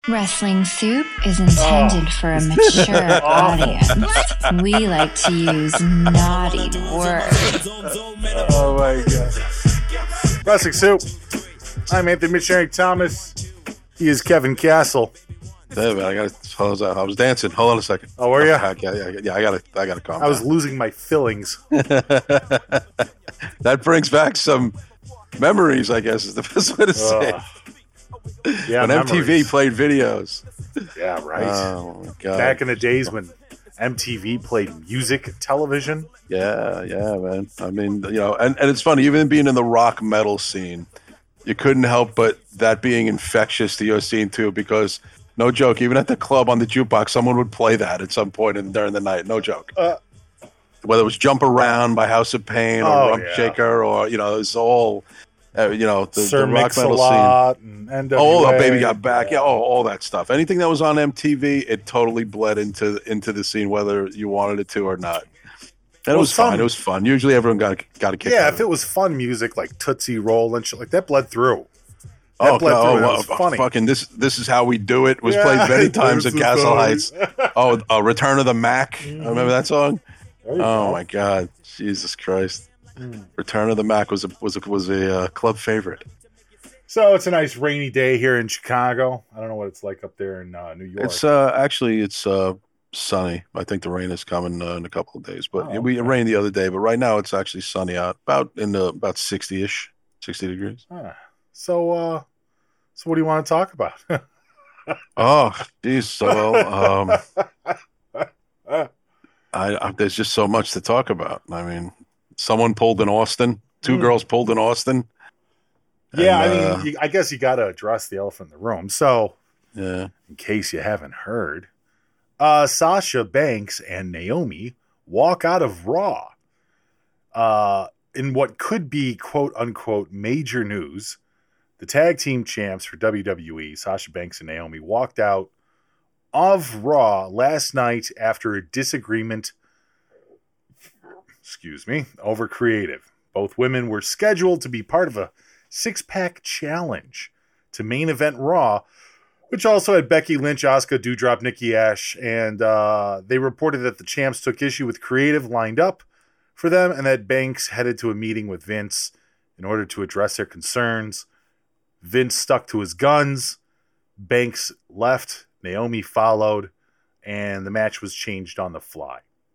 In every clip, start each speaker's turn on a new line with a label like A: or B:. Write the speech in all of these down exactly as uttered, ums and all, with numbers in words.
A: Wrestling Soup is intended oh. for a mature audience. We like to use naughty words.
B: Oh my God. Wrestling Soup. I'm Anthony Missionary Thomas. He is Kevin Castle.
C: Hey, man, I got. I was dancing. Hold on a second.
B: Oh, were you?
C: Yeah, yeah, yeah. I got to. I got to calm
B: I was
C: down.
B: losing my fillings.
C: That brings back some memories, I guess, is the best way to say. Uh.
B: Yeah,
C: when memories. M T V played videos.
B: Yeah, right.
C: Oh, my God.
B: Back in the days when M T V played music television.
C: Yeah, yeah, man. I mean, you know, and, and it's funny, even being in the rock metal scene, you couldn't help but that being infectious to your scene, too, because, no joke, even at the club on the jukebox, someone would play that at some point in, during the night. No joke. Uh, Whether it was Jump Around by House of Pain or
B: oh,
C: Rump
B: yeah.
C: Shaker or, you know, it's all... Uh, you know, the,
B: Sir
C: the rock metal
B: scene. And N W A.
C: Oh, Baby Got Back. Yeah, oh, all that stuff. Anything that was on M T V, it totally bled into into the scene, whether you wanted it to or not. And well, it was fun. It was fun. Usually everyone got, got a kick
B: Yeah,
C: out
B: if
C: of
B: it was fun music like Tootsie Roll and shit like that, bled through. That
C: oh,
B: bled
C: oh,
B: through.
C: Oh,
B: it was
C: well,
B: funny.
C: Fucking this, this is how we do it was
B: yeah,
C: played many times at Castle
B: funny.
C: Heights. Oh, uh, Return of the Mac. Mm-hmm. I remember that song. Oh
B: go.
C: My God, Jesus Christ! Mm. Return of the Mac was a was a, was a uh, club favorite.
B: So it's a nice rainy day here in Chicago. I don't know what it's like up there in uh, New York.
C: It's uh, actually it's uh, sunny. I think the rain is coming uh, in a couple of days, but oh, okay. we it rained the other day. But right now it's actually sunny out, about in the about sixty ish, sixty degrees.
B: Huh. So, uh, so what do you want to talk about?
C: Oh, geez. So, um, I, I there's just so much to talk about. I mean, someone pulled in Austin. Two mm. girls pulled in Austin.
B: Yeah,
C: and,
B: I mean,
C: uh,
B: you, I guess you got to address the elephant in the room. So,
C: yeah,
B: in case you haven't heard, uh, Sasha Banks and Naomi walk out of Raw. Uh, in what could be quote unquote major news, the tag team champs for W W E, Sasha Banks and Naomi, walked out of Raw last night after a disagreement. Excuse me, over creative. Both women were scheduled to be part of a six-pack challenge to main event Raw, which also had Becky Lynch, Asuka, Doudrop, Nikki Ash, and uh, they reported that the champs took issue with creative lined up for them and that Banks headed to a meeting with Vince in order to address their concerns. Vince stuck to his guns. Banks left. Naomi followed, and the match was changed on the fly.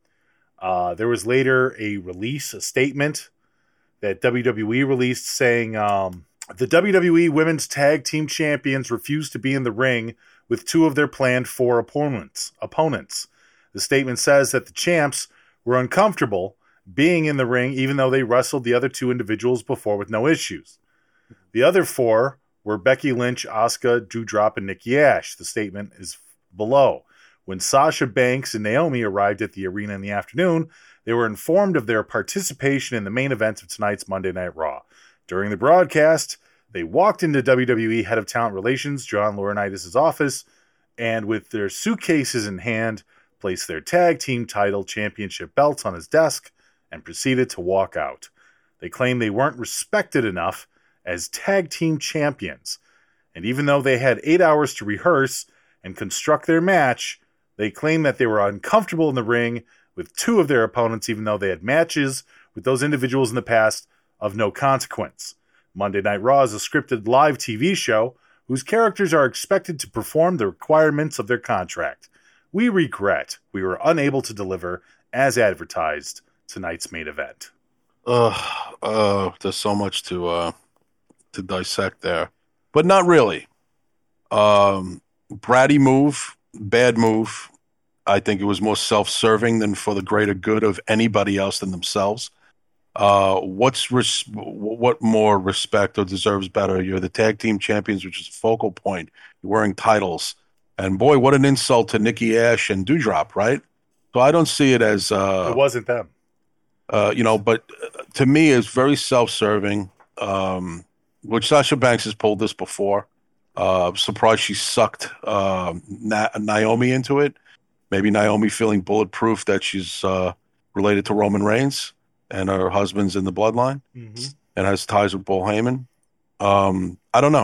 B: Uh, there was later a release, a statement that W W E released saying um, the W W E Women's Tag Team Champions refused to be in the ring with two of their planned four opponents. opponents. The statement says that the champs were uncomfortable being in the ring even though they wrestled the other two individuals before with no issues. The other four were Becky Lynch, Asuka, Doudrop, and Nikki Ash. The statement is below. When Sasha Banks and Naomi arrived at the arena in the afternoon, they were informed of their participation in the main event of tonight's Monday Night Raw. During the broadcast, they walked into W W E Head of Talent Relations, John Laurinaitis' office, and with their suitcases in hand, placed their tag team title championship belts on his desk and proceeded to walk out. They claimed they weren't respected enough as tag team champions, and even though they had eight hours to rehearse and construct their match, they claimed that they were uncomfortable in the ring with two of their opponents, even though they had matches with those individuals in the past of no consequence. Monday Night Raw is a scripted live T V show whose characters are expected to perform the requirements of their contract. We regret we were unable to deliver, as advertised, tonight's main event.
C: Uh, uh, there's so much to uh, to dissect there, but not really. Um, bratty move, bad move. I think it was more self-serving than for the greater good of anybody else than themselves. Uh, what's res- what more respect or deserves better? You're the tag team champions, which is a focal point. You're wearing titles, and boy, what an insult to Nikki Ash and Doudrop, right? So I don't see it as uh,
B: it wasn't them.
C: Uh, you know, but to me, it's very self-serving. Um, which Sasha Banks has pulled this before. Uh, surprised she sucked uh, Na- Naomi into it. Maybe Naomi feeling bulletproof that she's uh, related to Roman Reigns and her husband's in the bloodline mm-hmm. and has ties with Paul Heyman. Um, I don't know.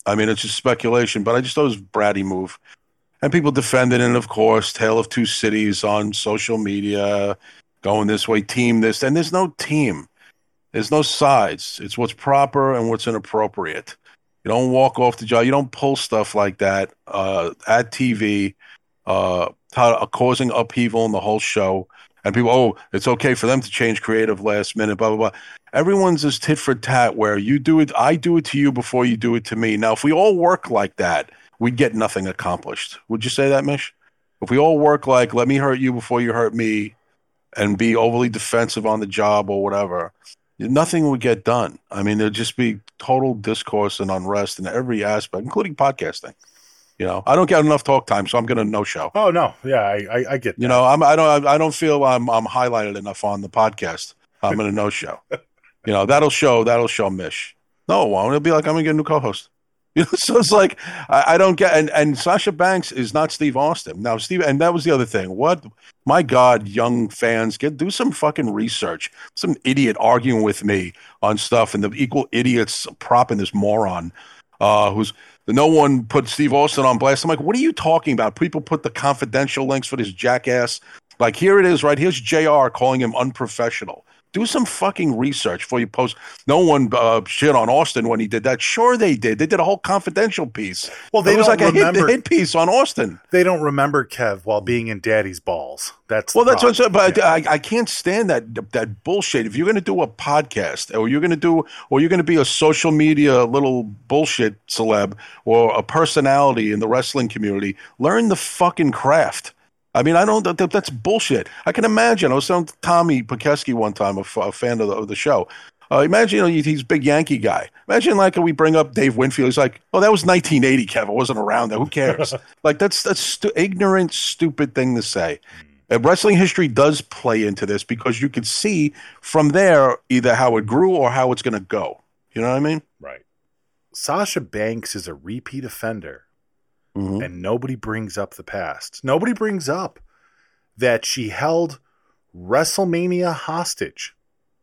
C: I mean, it's just speculation, but I just thought it was a bratty move. And people defended it, and of course, Tale of Two Cities on social media, going this way, team this. And there's no team. There's no sides. It's what's proper and what's inappropriate. You don't walk off the job. You don't pull stuff like that uh, at T V, uh, uh, causing upheaval in the whole show. And people, oh, it's okay for them to change creative last minute, blah, blah, blah. Everyone's this tit for tat where you do it, I do it to you before you do it to me. Now, if we all work like that, we'd get nothing accomplished. Would you say that, Mish? If we all work like, let me hurt you before you hurt me, and be overly defensive on the job or whatever, nothing would get done. I mean, there'd just be total discourse and unrest in every aspect, including podcasting. You know, I don't get enough talk time, so I'm going to no show.
B: Oh no, yeah, I, I, I get that.
C: You know, I'm, I don't, I don't feel I'm, I'm highlighted enough on the podcast. I'm going to no show. You know, that'll show, that'll show Mish. No, it won't. It'll be like I'm going to get a new co-host. You know, so it's like I, I don't get, and, and Sasha Banks is not Steve Austin. Now, Steve, and that was the other thing. What, my God, young fans, get do some fucking research. Some idiot arguing with me on stuff, and the equal idiots propping this moron uh, who's. No one put Steve Austin on blast. I'm like, what are you talking about? People put the confidential links for this jackass. Like, here it is, right? Here's J R calling him unprofessional. Do some fucking research before you post. No one uh, shit on Austin when he did that. Sure, they did. They did a whole confidential piece.
B: Well, they
C: it was
B: don't
C: like
B: remember,
C: a hit, hit piece on Austin.
B: They don't remember Kev while being in Daddy's balls. That's
C: well, that's
B: problem.
C: what. But
B: yeah.
C: I, I can't stand that that bullshit. If you're going to do a podcast, or you're going to do, or you're going to be a social media little bullshit celeb, or a personality in the wrestling community, learn the fucking craft. I mean, I don't. That, that's bullshit. I can imagine. I was telling Tommy Pekeski one time, a, f- a fan of the, of the show. Uh, imagine, you know, he's a big Yankee guy. Imagine, like, we bring up Dave Winfield. He's like, "Oh, that was nineteen eighty, Kev. I wasn't around there. Who cares?" Like, that's that's stu- ignorant, stupid thing to say. And wrestling history does play into this because you can see from there either how it grew or how it's going to go. You know what I mean?
B: Right. Sasha Banks is a repeat offender. Mm-hmm. And nobody brings up the past. Nobody brings up that she held WrestleMania hostage.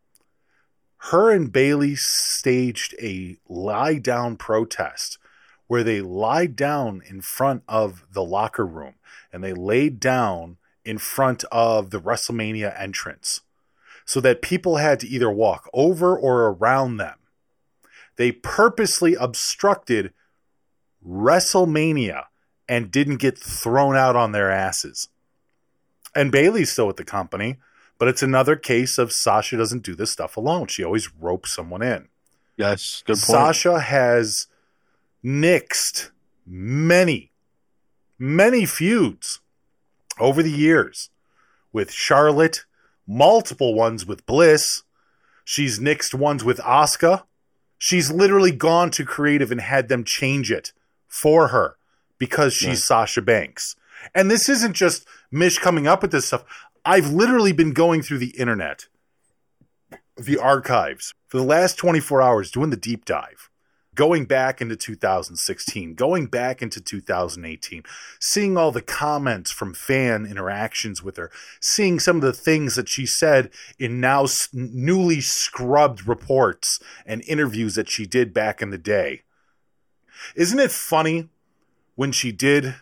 B: Her and Bayley staged a lie-down protest where they lied down in front of the locker room and they laid down in front of the WrestleMania entrance so that people had to either walk over or around them. They purposely obstructed WrestleMania and didn't get thrown out on their asses. And Bayley's still with the company, but it's another case of Sasha doesn't do this stuff alone. She always ropes someone in.
C: Yes, good point.
B: Sasha has nixed many, many feuds over the years with Charlotte, multiple ones with Bliss. She's nixed ones with Asuka. She's literally gone to creative and had them change it for her because she's yeah. Sasha Banks. And this isn't just Mish coming up with this stuff. I've literally been going through the internet, the archives, for the last twenty-four hours doing the deep dive, going back into two thousand sixteen, going back into two thousand eighteen, seeing all the comments from fan interactions with her, seeing some of the things that she said in now newly scrubbed reports and interviews that she did back in the day. Isn't it funny when she did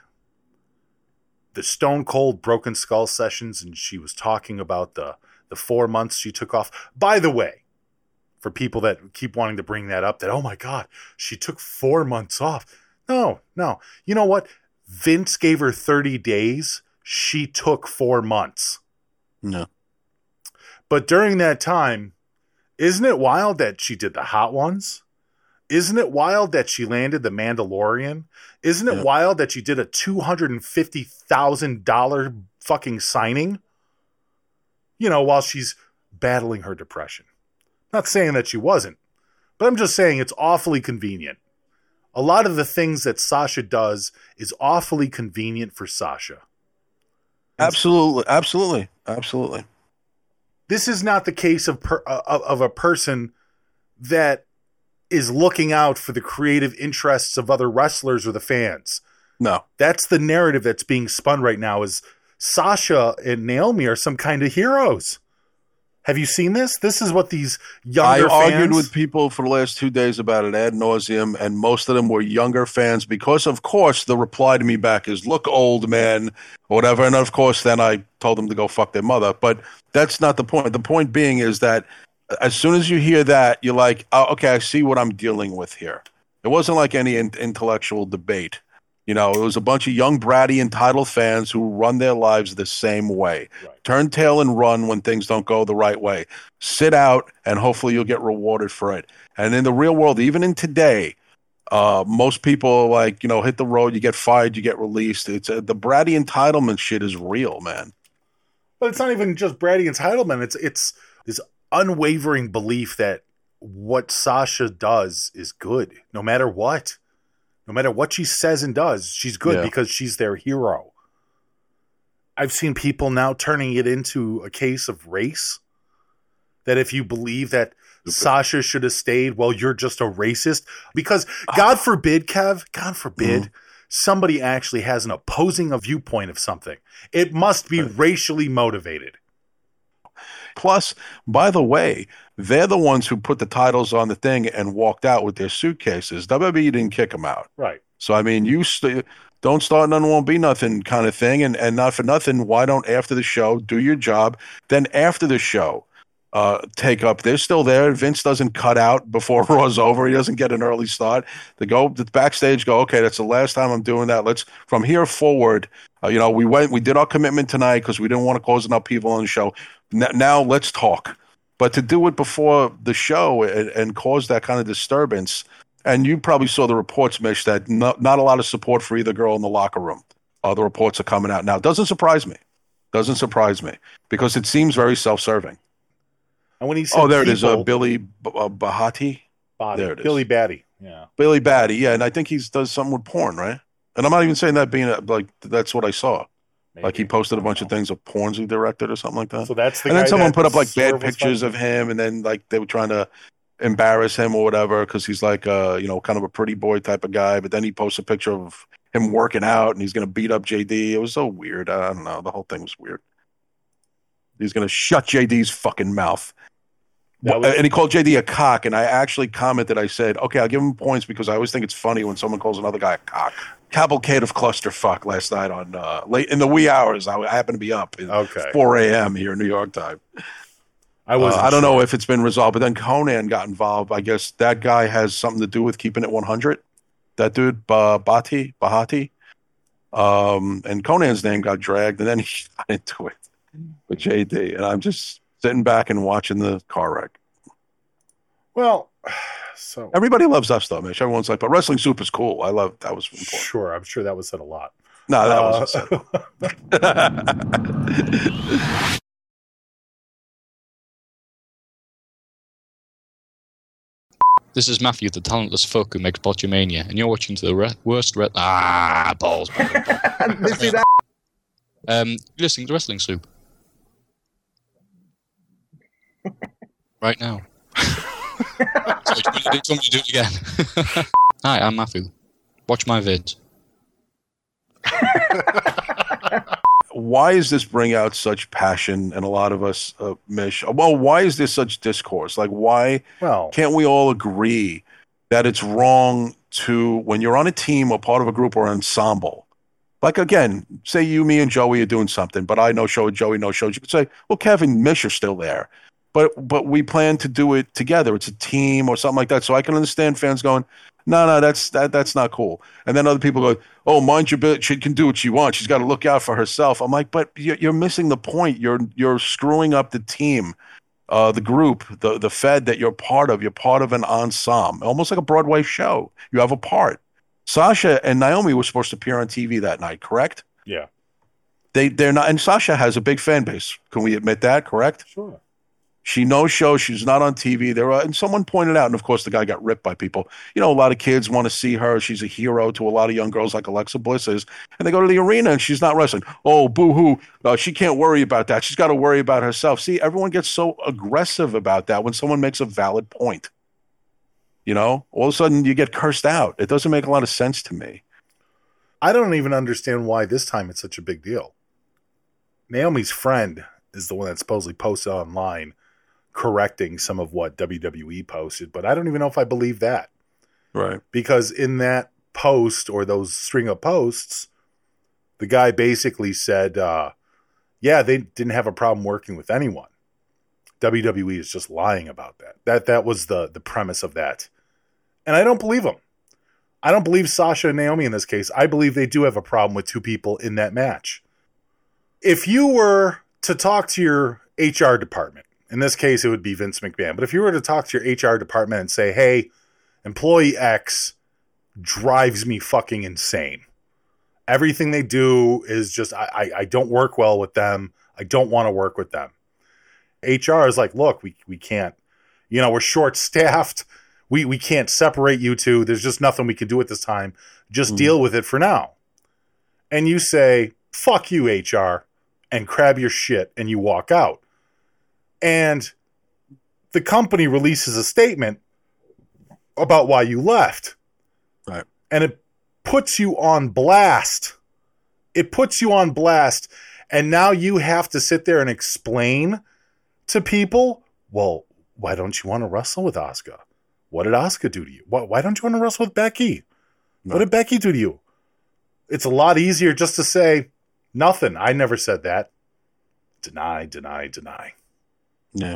B: the Stone Cold Broken Skull sessions and she was talking about the, the four months she took off? By the way, for people that keep wanting to bring that up, that, oh my God, she took four months off. No, no. You know what? Vince gave her thirty days. She took four months.
C: No.
B: But during that time, isn't it wild that she did the Hot Ones? Isn't it wild that she landed the Mandalorian? Isn't it yeah. wild that she did a two hundred fifty thousand dollars fucking signing? You know, while she's battling her depression. Not saying that she wasn't, but I'm just saying it's awfully convenient. A lot of the things that Sasha does is awfully convenient for Sasha.
C: Absolutely, absolutely, absolutely.
B: This is not the case of per, of, of a person that is looking out for the creative interests of other wrestlers or the fans.
C: No. That's
B: the narrative that's being spun right now is Sasha and Naomi are some kind of heroes. Have you seen this? This is what these
C: I
B: younger fans...
C: argued with people for the last two days about it ad nauseum, and most of them were younger fans because, of course, the reply to me back is, look, old man, or whatever. And, of course, then I told them to go fuck their mother. But that's not the point. The point being is that as soon as you hear that, you're like, oh, okay, I see what I'm dealing with here. It wasn't like any in- intellectual debate. You know, it was a bunch of young, bratty, entitled fans who run their lives the same way. Right. Turn tail and run when things don't go the right way. Sit out, and hopefully you'll get rewarded for it. And in the real world, even in today, uh, most people, like, you know, hit the road, you get fired, you get released. It's uh, the bratty entitlement shit is real, man.
B: But it's not even just bratty entitlement. It's it's this unwavering belief that what Sasha does is good, no matter what. No matter what she says and does, she's good yeah. because she's their hero. I've seen people now turning it into a case of race. That if you believe that okay. Sasha should have stayed, well, you're just a racist. Because God forbid, Kev, God forbid, mm-hmm. somebody actually has an opposing viewpoint of something. It must be right. racially motivated.
C: Plus, by the way, they're the ones who put the titles on the thing and walked out with their suitcases. W W E didn't kick them out.
B: Right.
C: So, I mean, you st- don't start none won't be nothing kind of thing. And, and not for nothing, why don't after the show do your job? Then after the show, uh, take up. They're still there. Vince doesn't cut out before Raw's over. He doesn't get an early start. They go the backstage, go, okay, that's the last time I'm doing that. Let's, from here forward, uh, you know, we went, we did our commitment tonight because we didn't want to cause enough people on the show. N- now let's talk. But to do it before the show and, and cause that kind of disturbance, and you probably saw the reports, Mish, that not, not a lot of support for either girl in the locker room. Uh, the reports are coming out now. Doesn't surprise me. Doesn't surprise me because it seems very self-serving.
B: And when he said
C: oh, there
B: people,
C: it is, uh, Billy B- uh, Bahati.
B: Body.
C: There it is.
B: Billy Batty, yeah.
C: Billy Batty, yeah, and I think he does something with porn, right? And I'm not even saying that being a, like that's what I saw. Maybe. Like he posted a bunch of things of porns he directed or something like that.
B: So that's the
C: and
B: guy
C: then someone put up like
B: Swerve
C: bad pictures of him, and then like they were trying to embarrass him or whatever because he's like uh you know kind of a pretty boy type of guy. But then he posts a picture of him working out and he's gonna beat up J D. It was so weird. I don't know. The whole thing was weird. He's gonna shut J D's fucking mouth. Was- and he called J D a cock, and I actually commented. I said, "Okay, I'll give him points because I always think it's funny when someone calls another guy a cock." Cavalcade of clusterfuck last night on uh, late in the wee hours. I, I happened to be up at
B: okay.
C: four a.m. here in New York time.
B: I was.
C: Uh, I don't sure. know if it's been resolved, but then Conan got involved. I guess that guy has something to do with keeping it one hundred. That dude, ba- Bhati, Bahati, um, and Conan's name got dragged, and then he got into it with J D, and I'm just sitting back and watching the car wreck.
B: Well. So
C: everybody loves us though, Mitch. Everyone's like, but Wrestling Soup is cool. I love that was important.
B: Sure, I'm sure that was said a lot.
C: No, that
B: uh,
C: wasn't said.
D: This is Matthew, the talentless fuck who makes Botchamania, and you're watching to the re- worst re- ah balls. balls, balls.
B: See that?
D: Um, you're listening to Wrestling Soup right now. So, do you want me to do it again? Hi, I'm Matthew. Watch my vids.
C: Why does this bring out such passion in a lot of us, uh, Mish? Well, why is there such discourse? Like, why
B: well,
C: can't we all agree that it's wrong to, when you're on a team or part of a group or an ensemble, like, again, say you, me, and Joey are doing something, but I no show, Joey no shows. You could say, well, Kevin, Mish are still there. But but we plan to do it together. It's a team or something like that. So I can understand fans going, no, no, that's that that's not cool. And then other people go, oh, mind your business. She can do what she wants. She's got to look out for herself. I'm like, but you're, you're missing the point. You're you're screwing up the team, uh, the group, the the Fed that you're part of. You're part of an ensemble, almost like a Broadway show. You have a part. Sasha and Naomi were supposed to appear on T V that night, correct?
B: Yeah.
C: They they're not, and Sasha has a big fan base. Can we admit that? Correct?
B: Sure.
C: She no show. She's not on T V. There are, and someone pointed out, and of course, the guy got ripped by people. You know, a lot of kids want to see her. She's a hero to a lot of young girls, like Alexa Bliss is, and they go to the arena and she's not wrestling. Oh, boo-hoo! Uh, she can't worry about that. She's got to worry about herself. See, everyone gets so aggressive about that when someone makes a valid point. You know, all of a sudden you get cursed out. It doesn't make a lot of sense to me.
B: I don't even understand why this time it's such a big deal. Naomi's friend is the one that supposedly posted online correcting some of what W W E posted, but I don't even know if I believe that.
C: Right.
B: Because in that post or those string of posts, the guy basically said, uh, yeah, they didn't have a problem working with anyone. W W E is just lying about that. That that was the the premise of that. And I don't believe him. I don't believe Sasha and Naomi in this case. I believe they do have a problem with two people in that match. If you were to talk to your H R department, in this case, it would be Vince McMahon, but if you were to talk to your H R department and say, hey, employee X drives me fucking insane. Everything they do is just, I, I, I don't work well with them. I don't want to work with them. H R is like, look, we, we can't, you know, we're short staffed. We we can't separate you two. There's just nothing we can do at this time. Just mm. deal with it for now. And you say, fuck you, H R, and grab your shit, and you walk out. And the company releases a statement about why you left.
C: Right.
B: And it puts you on blast. It puts you on blast. And now you have to sit there and explain to people, well, why don't you want to wrestle with Asuka? What did Asuka do to you? Why, why don't you want to wrestle with Becky? No. What did Becky do to you? It's a lot easier just to say, nothing. I never said that. Deny, deny, deny.
C: Yeah.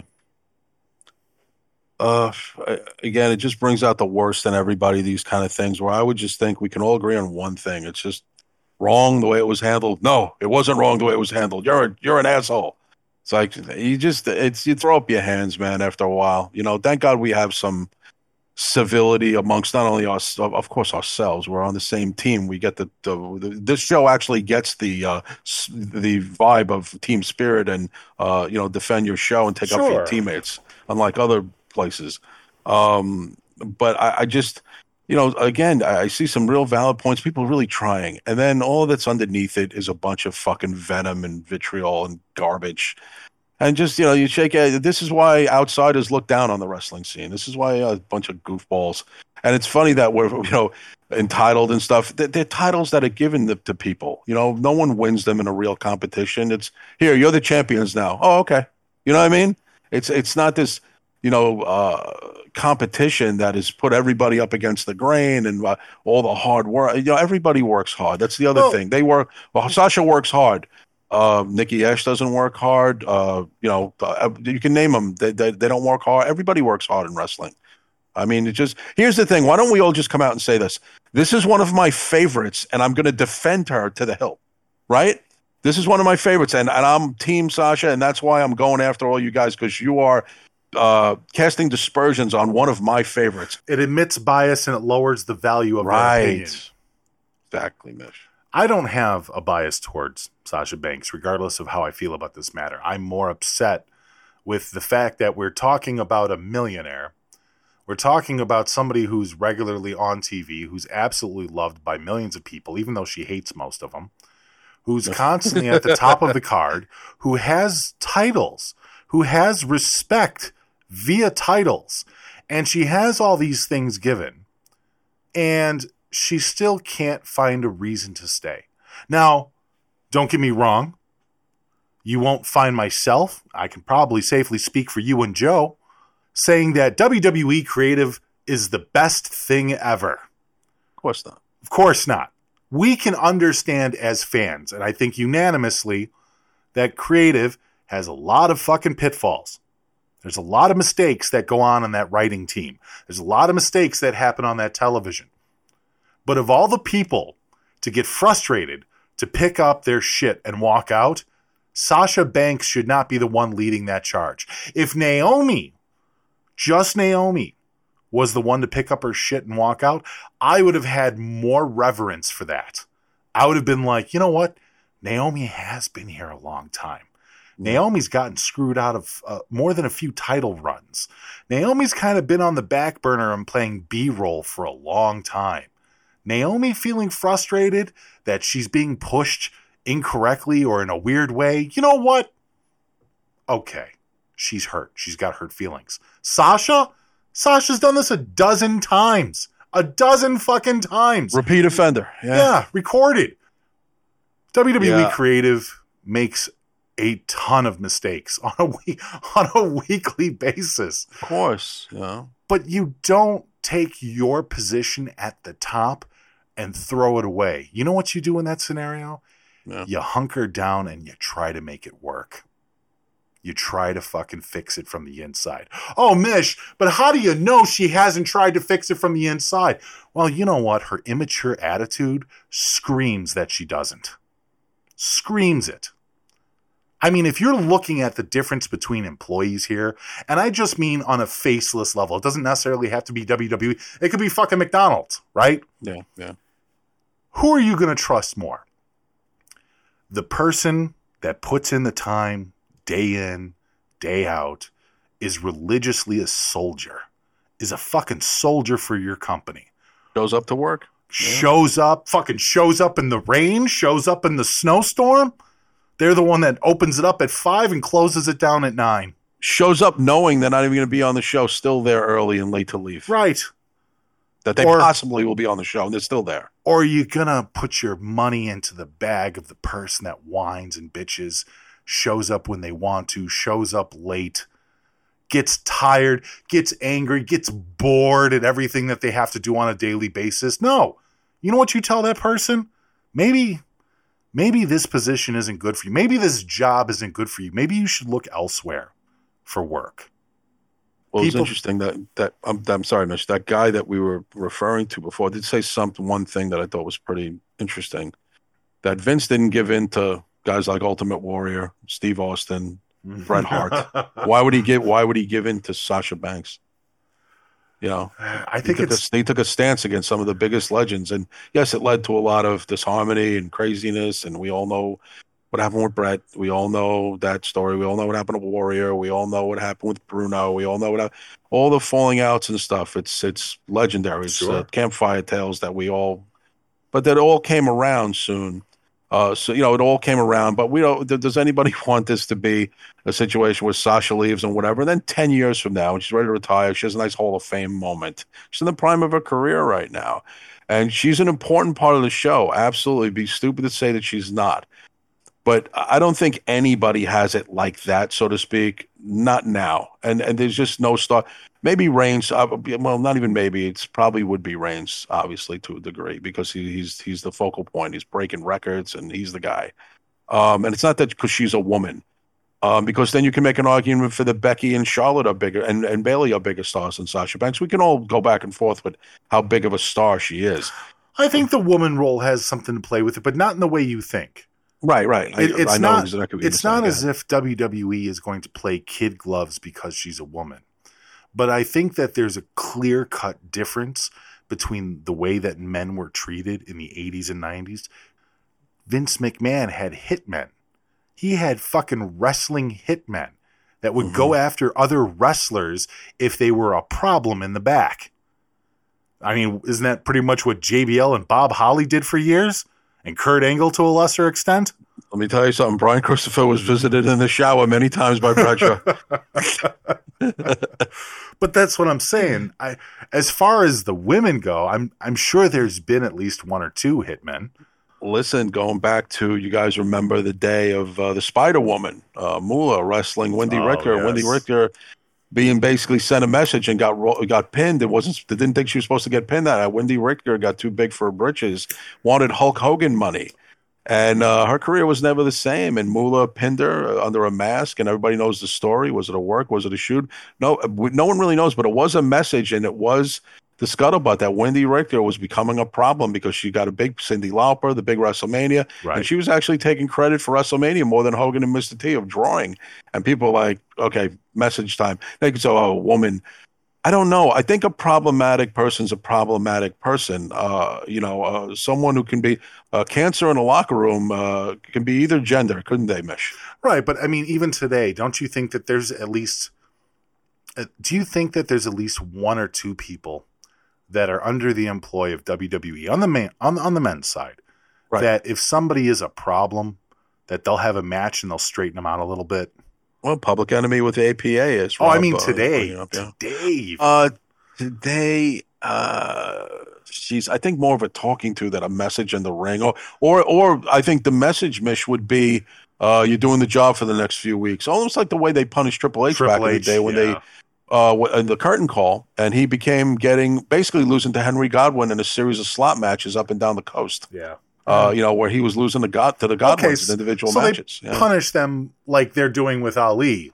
C: Uh, again, it just brings out the worst in everybody, these kind of things, where I would just think we can all agree on one thing. It's just wrong the way it was handled. No, it wasn't wrong the way it was handled. You're a, you're an asshole. It's like, you just, it's, you throw up your hands, man, after a while. You know, thank God we have some civility amongst not only us, of course, ourselves. We're on the same team. We get the, the, the this show actually gets the uh, the vibe of team spirit and uh, you know, defend your show and take
B: sure.
C: up for your teammates, unlike other places. Um, but I, I just, you know, again, I, I see some real valid points. People really trying, and then all that's underneath it is a bunch of fucking venom and vitriol and garbage. And just, you know, you shake it. This is why outsiders look down on the wrestling scene. This is why a bunch of goofballs. And it's funny that we're, you know, entitled and stuff. They're, they're titles that are given to, to people. You know, no one wins them in a real competition. It's, here, you're the champions now. Oh, okay. You know what I mean? It's it's not this, you know, uh, competition that has put everybody up against the grain and uh, all the hard work. You know, everybody works hard. That's the other well, thing. They work. Well, Sasha works hard. Uh, Nikki Ash doesn't work hard. Uh, you know, uh, you can name them. They, they they don't work hard. Everybody works hard in wrestling. I mean, it just, here's the thing. Why don't we all just come out and say this? This is one of my favorites, and I'm going to defend her to the hilt, right? This is one of my favorites, and, and I'm Team Sasha, and that's why I'm going after all you guys, because you are uh, casting dispersions on one of my favorites.
B: It admits bias, and it lowers the value of
C: right.
B: their opinion.
C: Exactly, Mish.
B: I don't have a bias towards Sasha Banks, regardless of how I feel about this matter. I'm more upset with the fact that we're talking about a millionaire. We're talking about somebody who's regularly on T V, who's absolutely loved by millions of people, even though she hates most of them, who's constantly at the top of the card, who has titles, who has respect via titles, and she has all these things given. And she still can't find a reason to stay. Now, don't get me wrong. You won't find myself, I can probably safely speak for you and Joe, saying that W W E Creative is the best thing ever.
C: Of course not.
B: Of course not. We can understand as fans, and I think unanimously, that Creative has a lot of fucking pitfalls. There's a lot of mistakes that go on in that writing team. There's a lot of mistakes that happen on that television. But of all the people to get frustrated, to pick up their shit and walk out, Sasha Banks should not be the one leading that charge. If Naomi, just Naomi, was the one to pick up her shit and walk out, I would have had more reverence for that. I would have been like, you know what? Naomi has been here a long time. Naomi's gotten screwed out of uh, more than a few title runs. Naomi's kind of been on the back burner and playing B-roll for a long time. Naomi feeling frustrated that she's being pushed incorrectly or in a weird way. You know what? Okay. She's hurt. She's got hurt feelings. Sasha? Sasha's done this a dozen times. A dozen fucking times.
C: Repeat offender. Yeah.
B: Yeah, recorded. W W E
C: yeah.
B: Creative makes a ton of mistakes on a week, on a weekly basis.
C: Of course, yeah.
B: But you don't take your position at the top and throw it away. You know what you do in that scenario?
C: Yeah.
B: You hunker down and you try to make it work. You try to fucking fix it from the inside. Oh, Mish, but how do you know she hasn't tried to fix it from the inside? Well, you know what? Her immature attitude screams that she doesn't. Screams it. I mean, if you're looking at the difference between employees here, and I just mean on a faceless level, it doesn't necessarily have to be W W E. It could be fucking McDonald's, right?
C: Yeah, yeah.
B: Who are you going to trust more? The person that puts in the time, day in, day out, is religiously a soldier, is a fucking soldier for your company.
C: Shows up to work.
B: Yeah. Shows up, fucking shows up in the rain, shows up in the snowstorm. They're the one that opens it up at five and closes it down at nine.
C: Shows up knowing they're not even going to be on the show, still there early and late to leave.
B: Right.
C: That they
B: or,
C: possibly will be on the show, and they're still there.
B: Or are you going to put your money into the bag of the person that whines and bitches, shows up when they want to, shows up late, gets tired, gets angry, gets bored at everything that they have to do on a daily basis? No. You know what you tell that person? Maybe... Maybe this position isn't good for you. Maybe this job isn't good for you. Maybe you should look elsewhere for work.
C: Well,
B: People,
C: it's interesting that, that I'm, I'm sorry, Mitch, that guy that we were referring to before did say something, one thing that I thought was pretty interesting, that Vince didn't give in to guys like Ultimate Warrior, Steve Austin, Bret Hart. Why would he give, why would he give in to Sasha Banks? You know,
B: I think
C: he took,
B: it's,
C: a, he took a stance against some of the biggest legends. And yes, it led to a lot of disharmony and craziness. And we all know what happened with Bret. We all know that story. We all know what happened to Warrior. We all know what happened with Bruno. We all know what happened, all the falling outs and stuff. It's it's legendary. It's
B: sure.
C: uh, campfire tales that we all, but that all came around soon. Uh, so, you know, it all came around, but we don't, does anybody want this to be a situation where Sasha leaves and whatever? And then ten years from now, when she's ready to retire, she has a nice Hall of Fame moment. She's in the prime of her career right now. And she's an important part of the show. Absolutely. It'd be stupid to say that she's not. But I don't think anybody has it like that, so to speak. Not now. And and there's just no star. Maybe Reigns. Uh, well, not even maybe. It's probably would be Reigns, obviously, to a degree, because he, he's he's the focal point. He's breaking records, and he's the guy. Um, and it's not that because she's a woman, um, because then you can make an argument for the Becky and Charlotte are bigger, and, and Bayley are bigger stars than Sasha Banks. We can all go back and forth with how big of a star she is.
B: I think the woman role has something to play with it, but not in the way you think.
C: Right, right.
B: It,
C: I,
B: it's
C: I know
B: not.
C: exactly what
B: it's
C: you're
B: not
C: saying,
B: as
C: yeah.
B: if W W E is going to play kid gloves because she's a woman, but I think that there's a clear-cut difference between the way that men were treated in the eighties and nineties. Vince McMahon had hitmen. He had fucking wrestling hitmen that would mm-hmm. go after other wrestlers if they were a problem in the back. I mean, isn't that pretty much what J B L and Bob Holly did for years? And Kurt Angle to a lesser extent?
C: Let me tell you something. Brian Christopher was visited in the shower many times by Bradshaw.
B: But that's what I'm saying. I, as far as the women go, I'm I'm sure there's been at least one or two hitmen.
C: Listen, going back to, you guys remember the day of uh, the Spider Woman, uh, Moolah wrestling Wendy
B: Oh,
C: Richter.
B: yes.
C: Wendy Richter being basically sent a message and got ro- got pinned. It wasn't. They didn't think she was supposed to get pinned. That Wendy Richter got too big for her britches. Wanted Hulk Hogan money, and uh, her career was never the same. And Moolah pinned her under a mask, and everybody knows the story. Was it a work? Was it a shoot? No, no one really knows. But it was a message, and it was the scuttlebutt that Wendy Richter was becoming a problem because she got a big Cyndi Lauper, the big WrestleMania,
B: Right.
C: and she was actually taking credit for WrestleMania more than Hogan and Mister T of drawing. And people were like, okay, message time. They could say, oh, woman. I don't know. I think a problematic person's a problematic person. Uh, you know, uh, someone who can be uh, cancer in a locker room uh, can be either gender, couldn't they, Mish?
B: Right, but I mean, even today, don't you think that there's at least uh, do you think that there's at least one or two people that are under the employ of W W E on the man on, on the men's side,
C: Right.
B: that if somebody is a problem, that they'll have a match and they'll straighten them out a little bit?
C: Well, public enemy with the A P A is.
B: Oh, I
C: Rob,
B: mean
C: uh,
B: today,
C: bringing up, yeah.
B: today.
C: Uh, today, uh, she's, I think, more of a talking to than a message in the ring. Or, or, or I think the message, Mish, would be Uh, you're doing the job for the next few weeks. Almost like the way they punished Triple H
B: Triple
C: back in
B: H,
C: the day when
B: yeah.
C: they uh, w- in the curtain call, and he became getting basically losing to Henry Godwin in a series of slot matches up and down the coast.
B: Yeah.
C: Uh, you know, where he was losing the God to the Godwins
B: Okay,
C: in individual
B: so
C: matches.
B: they
C: Yeah.
B: punish them like they're doing with Ali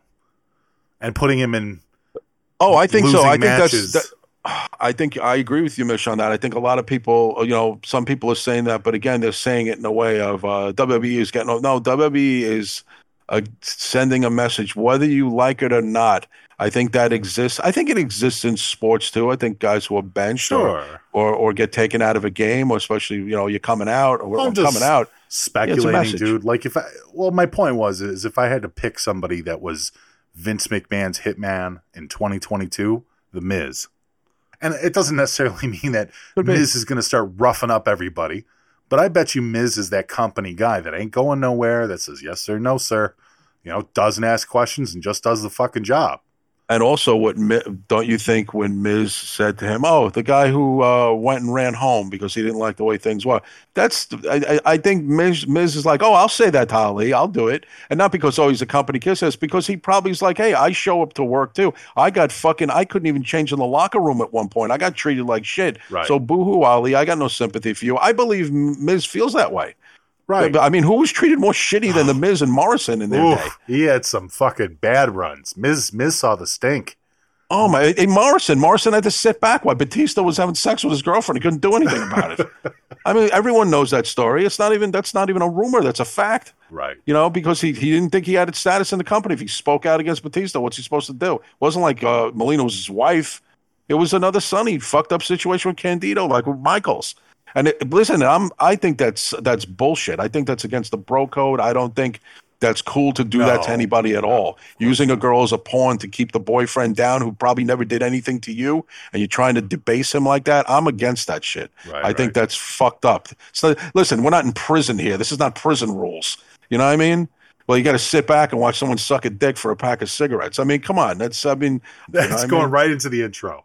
B: and putting him in
C: Oh, I think so.
B: losing
C: I think
B: matches.
C: that's. That, I think I agree with you, Mish, on that. I think a lot of people, you know, some people are saying that, but again, they're saying it in a way of uh, W W E is getting. No, W W E is uh, sending a message, whether you like it or not. I think that exists. I think it exists in sports too. I think guys who are benched or,
B: Sure.
C: or or get taken out of a game, or especially you know you're coming out or,
B: I'm
C: or
B: just
C: coming out.
B: speculating,
C: message.
B: dude. Like if I, well, my point was is if I had to pick somebody that was Vince McMahon's hitman in twenty twenty-two, The Miz. And it doesn't necessarily mean that
C: Could be.
B: Miz is going to start roughing up everybody, but I bet you Miz is that company guy that ain't going nowhere, that says yes sir, no sir, you know, doesn't ask questions and just does the fucking job.
C: And also, what Mi- don't you think when Miz said to him, "Oh, the guy who uh, went and ran home because he didn't like the way things were"? That's I, I I think Miz, Miz is like, "Oh, I'll say that to Ali, I'll do it," and not because oh he's a company kisser, it's because he probably is like, "Hey, I show up to work too. I got fucking I couldn't even change in the locker room at one point. I got treated like shit.
B: Right.
C: So boo-hoo, Ali. I got no sympathy for you." I believe Miz feels that way.
B: Right.
C: I mean, who was treated more shitty than the Miz and Morrison in their
B: Oof,
C: day?
B: he had some fucking bad runs. Miz Miz saw the stink.
C: Oh my! Hey, Morrison, Morrison had to sit back while Batista was having sex with his girlfriend. He couldn't do anything about it. I mean, everyone knows that story. It's not even that's not even a rumor. That's a fact.
B: Right.
C: You know, because he, he didn't think he had its status in the company. If he spoke out against Batista, what's he supposed to do? It wasn't like uh, Molina was his wife. It was another sunny fucked up situation with Candido, like with Michaels. And it, listen, I'm I think that's that's bullshit. I think that's against the bro code. I don't think that's cool to do that to
B: No.
C: anybody at all. Using a girl as a pawn to keep the boyfriend down who probably never did anything to you, and you're trying to debase him like that. I'm against that shit.
B: Right,
C: I think
B: right.
C: that's fucked up. So listen, we're not in prison here. This is not prison rules. You know what I mean? Well, you got to sit back and watch someone suck a dick for a pack of cigarettes. I mean, come on. That's I mean, you know
B: That's
C: what I
B: going
C: mean?
B: right into the intro.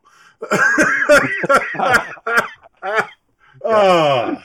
B: Ah.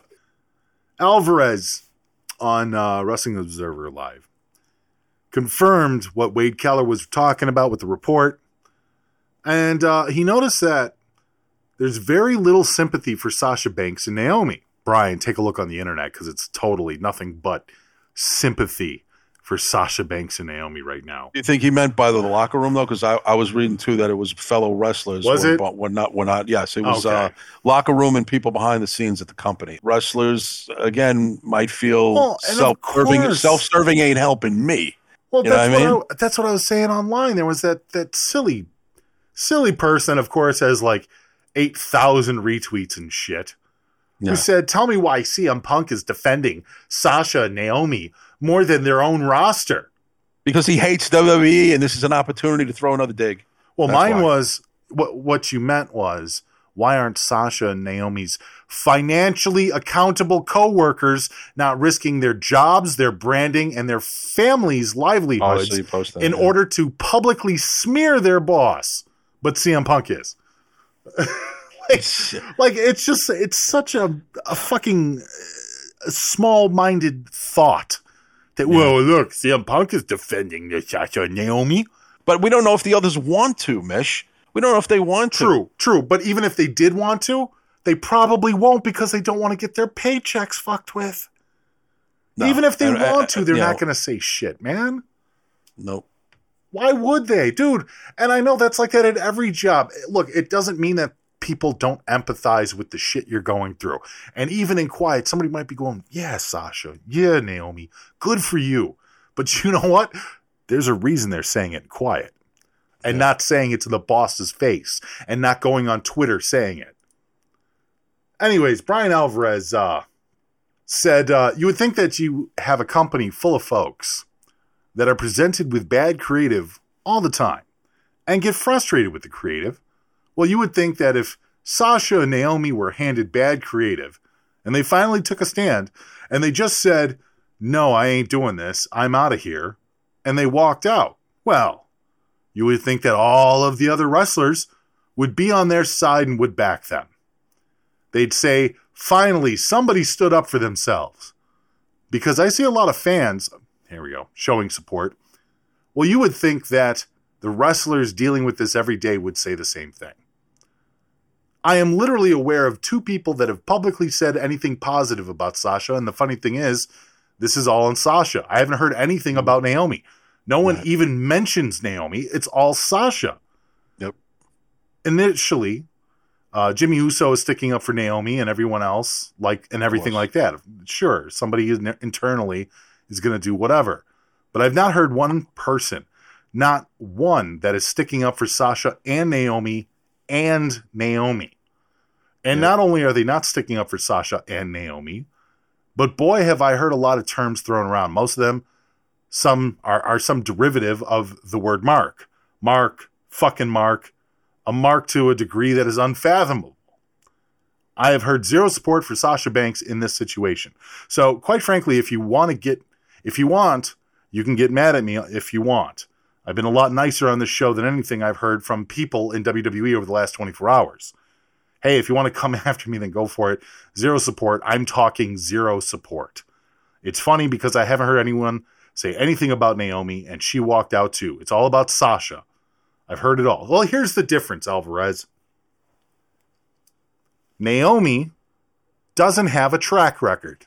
B: Alvarez on uh, Wrestling Observer Live confirmed what Wade Keller was talking about with the report. And uh, he noticed that there's very little sympathy for Sasha Banks and Naomi. Brian, take a look on the internet because it's totally nothing but sympathy for Sasha Banks and Naomi right now.
C: Do you think he meant by the locker room though? Because I, I was reading too that it was fellow wrestlers.
B: Was
C: were,
B: it?
C: But were not. Were not. Yes, it was
B: Okay.
C: uh, locker room and people behind the scenes at the company. Wrestlers again might feel
B: Well, and of
C: self-serving.
B: course.
C: Self-serving ain't helping me.
B: Well,
C: You know
B: that's
C: what I
B: what I, that's what I was saying online. There was that that silly, silly person, of course, has like eight thousand retweets and shit.
C: Yeah.
B: Who said, "Tell me why C M Punk is defending Sasha and Naomi more than their own roster."
C: Because he hates W W E, and this is an opportunity to throw another dig.
B: Well,
C: That's
B: mine
C: why.
B: was what what you meant was, why aren't Sasha and Naomi's financially accountable co-workers not risking their jobs, their branding, and their families'
C: Oh, I
B: livelihoods
C: saw you post that,
B: in
C: yeah.
B: order to publicly smear their boss? But C M Punk is. like, like, it's just, it's such a, a fucking uh, small-minded thought that, well, look, C M Punk is defending the Sasha and Naomi.
C: But we don't know if the others want to, Mish. We don't know if they want to.
B: True, true. But even if they did want to, they probably won't because they don't want to get their paychecks fucked with.
C: No.
B: Even if they
C: And, uh,
B: want to, they're
C: you
B: not
C: know,
B: going to say shit, man.
C: Nope.
B: Why would they? Dude, and I know that's like that at every job. Look, it doesn't mean that people don't empathize with the shit you're going through. And even in quiet, somebody might be going, yeah, Sasha. Yeah, Naomi. Good for you. But you know what? There's a reason they're saying it in quiet. And
C: Yeah.
B: not saying it to the boss's face. And not going on Twitter saying it. Anyways, Brian Alvarez uh, said, uh, you would think that you have a company full of folks that are presented with bad creative all the time and get frustrated with the creative. Well, you would think that if Sasha and Naomi were handed bad creative and they finally took a stand and they just said, no, I ain't doing this, I'm out of here, and they walked out, well, you would think that all of the other wrestlers would be on their side and would back them. They'd say, finally, somebody stood up for themselves. Because I see a lot of fans here we go, showing support. Well, you would think that the wrestlers dealing with this every day would say the same thing. I am literally aware of two people that have publicly said anything positive about Sasha, and the funny thing is, this is all on Sasha. I haven't heard anything about Naomi. No one right. even mentions Naomi. It's all Sasha.
C: Yep.
B: Initially, uh, Jimmy Uso is sticking up for Naomi and everyone else, like and everything like that. Sure, somebody in- internally is going to do whatever. But I've not heard one person, not one, that is sticking up for Sasha and Naomi and Naomi. And yep. not only are they not sticking up for Sasha and Naomi, but boy, have I heard a lot of terms thrown around. Most of them, some are, are some derivative of the word mark. Mark, fucking mark, a mark to a degree that is unfathomable. I have heard zero support for Sasha Banks in this situation. So quite frankly, if you want to get, if you want, you can get mad at me if you want. I've been a lot nicer on this show than anything I've heard from people in W W E over the last twenty-four hours. Hey, if you want to come after me, then go for it. Zero support. I'm talking zero support. It's funny because I haven't heard anyone say anything about Naomi, and she walked out too. It's all about Sasha. I've heard it all. Well, here's the difference, Alvarez. Naomi doesn't have a track record.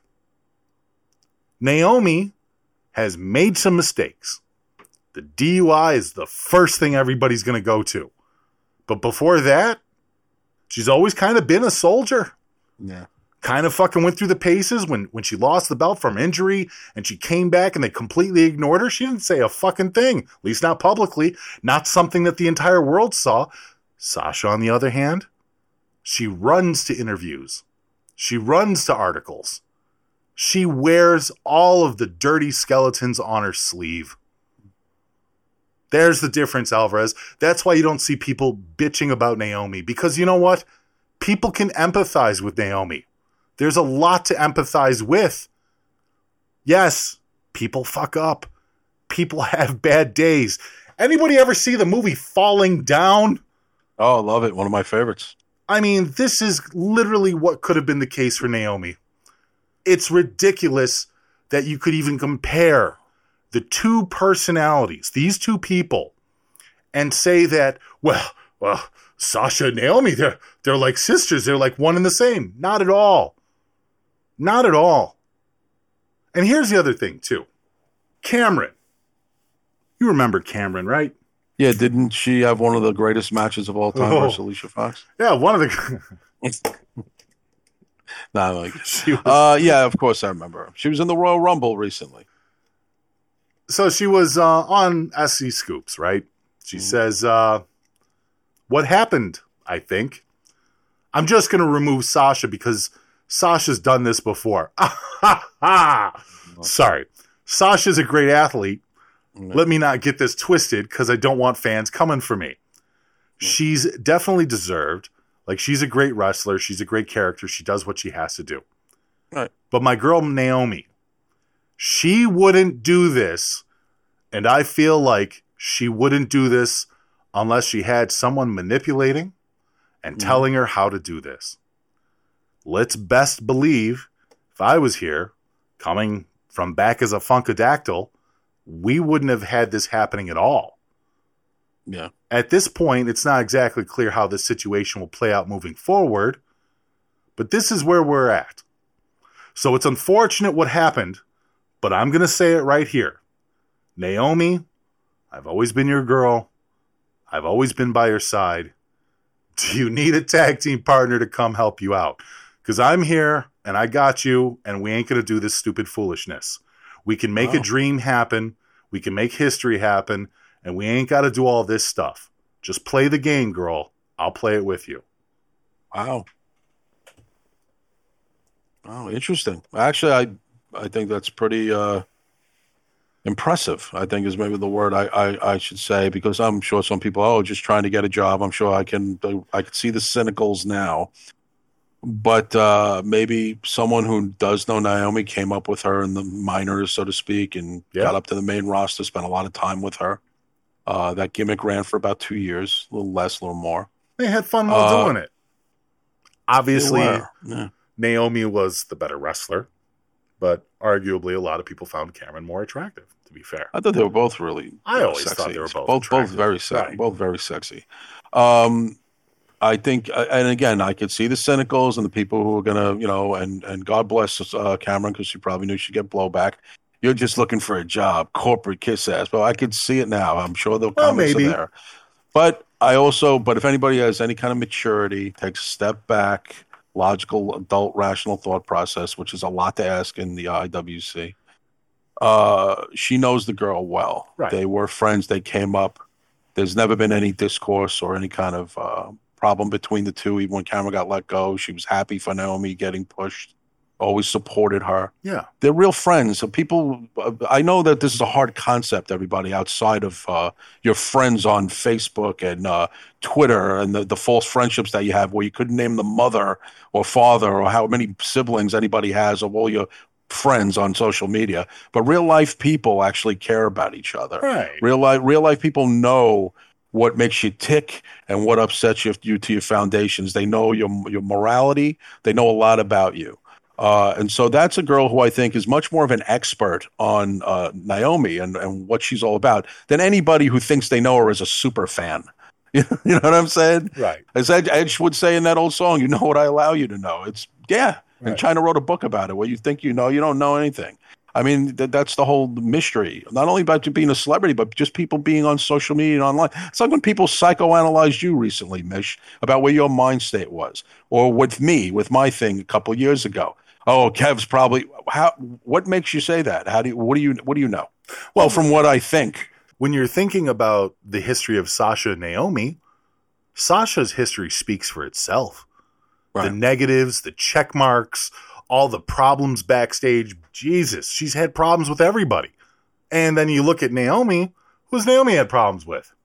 B: Naomi has made some mistakes. The D U I is the first thing everybody's going to go to. But before that, she's always kind of been a soldier.
C: Yeah.
B: Kind of fucking went through the paces when, when she lost the belt from injury and she came back and they completely ignored her. She didn't say a fucking thing, at least not publicly, not something that the entire world saw. Sasha, on the other hand, she runs to interviews. She runs to articles. She wears all of the dirty skeletons on her sleeve. There's the difference, Alvarez. That's why you don't see people bitching about Naomi. Because you know what? People can empathize with Naomi. There's a lot to empathize with. Yes, people fuck up. People have bad days. Anybody ever see the movie Falling Down?
C: Oh, love it. One of my favorites.
B: I mean, this is literally what could have been the case for Naomi. It's ridiculous that you could even compare the two personalities, these two people, and say that, well, well, Sasha and Naomi, they're, they're like sisters. They're like one and the same. Not at all. Not at all. And here's the other thing, too. Cameron. You remember Cameron, right?
C: Yeah, didn't she have one of the greatest matches of all time
B: Oh.
C: versus Alicia Fox?
B: Yeah, one of the...
C: Nah, like,
B: She was-
C: uh, yeah, of course I remember her. She was in the Royal Rumble recently.
B: So she was uh, on S C Scoops, right? She
C: Mm-hmm.
B: says, uh, what happened, I think? I'm just going to remove Sasha because Sasha's done this before. Sorry. Sasha's a great athlete.
C: Mm-hmm.
B: Let me not get this twisted because I don't want fans coming for me. She's definitely deserved. Like, she's a great wrestler. She's a great character. She does what she has to do.
C: Right.
B: But my girl, Naomi, she wouldn't do this. And I feel like she wouldn't do this unless she had someone manipulating and
C: Mm-hmm.
B: telling her how to do this. Let's best believe if I was here, coming from back as a Funkadactyl, we wouldn't have had this happening at all.
C: Yeah.
B: At this point, it's not exactly clear how this situation will play out moving forward, but this is where we're at. So it's unfortunate what happened, but I'm going to say it right here. Naomi, I've always been your girl. I've always been by your side. Do you need a tag team partner to come help you out? Because I'm here, and I got you, and we ain't going to do this stupid foolishness. We can make
C: Wow.
B: a dream happen. We can make history happen. And we ain't got to do all this stuff. Just play the game, girl. I'll play it with you.
C: Wow. Wow, interesting. Actually, I I think that's pretty uh, impressive, I think is maybe the word I, I, I should say, because I'm sure some people, oh, just trying to get a job. I'm sure I can I can see the cynicals now. But uh, maybe someone who does know Naomi came up with her in the minors, so to speak, and
B: Yeah.
C: got up to the main roster, spent a lot of time with her. Uh, that gimmick ran for about two years, a little less, a little more.
B: They had fun while
C: Uh,
B: doing it. Obviously,
C: They were, yeah.
B: Naomi was the better wrestler. but arguably a lot of people found Cameron more attractive, to be fair.
C: I thought they were both really.
B: I
C: uh,
B: always
C: sexy.
B: thought they were both
C: both, both
B: attractive.
C: very sexy.
B: Right.
C: Both very sexy. Um, I think, uh, and again, I could see the cynicals and the people who are gonna, you know, and and God bless uh, Cameron, because she probably knew she'd get blowback. You're just looking for a job, corporate kiss ass. Well, I could see it now. I'm sure the
B: Well,
C: comments
B: maybe.
C: are there. But I also, but if anybody has any kind of maturity, takes a step back, logical, adult, rational thought process, which is a lot to ask in the I W C. Uh, she knows the girl well.
B: Right.
C: They were friends. They came up. There's never been any discourse or any kind of uh, problem between the two. Even when Cameron got let go, she was happy for Naomi getting pushed. Always supported her.
B: Yeah.
C: They're real friends. So people, I know that this is a hard concept, everybody, outside of uh, your friends on Facebook and uh, Twitter and the, the false friendships that you have where you couldn't name the mother or father or how many siblings anybody has of all your friends on social media. But real life people actually care about each other.
B: Right.
C: Real life, real life people know what makes you tick and what upsets you, you to your foundations. They know your your morality. They know a lot about you. Uh, and so that's a girl who I think is much more of an expert on uh, Naomi and, and what she's all about than anybody who thinks they know her as a super fan. You know what I'm saying?
B: Right.
C: As Edge, Edge would say in that old song, you know what I allow you to know. It's, yeah. And
B: Right.
C: China wrote a book about it where you think you know, you don't know anything. I mean, th- that's the whole mystery. Not only about you being a celebrity, but just people being on social media and online. It's like when people psychoanalyzed you recently, Mish, about where your mind state was. Or with me, with my thing a couple years ago. Oh, Kev's probably how. What makes you say that? How do you? What do you? What do you know? Well, from what I think,
B: When you're thinking about the history of Sasha and Naomi, Sasha's history speaks for itself.
C: Right.
B: The negatives, the check marks, all the problems backstage. Jesus, she's had problems with everybody. And then you look at Naomi. Who's Naomi had problems with?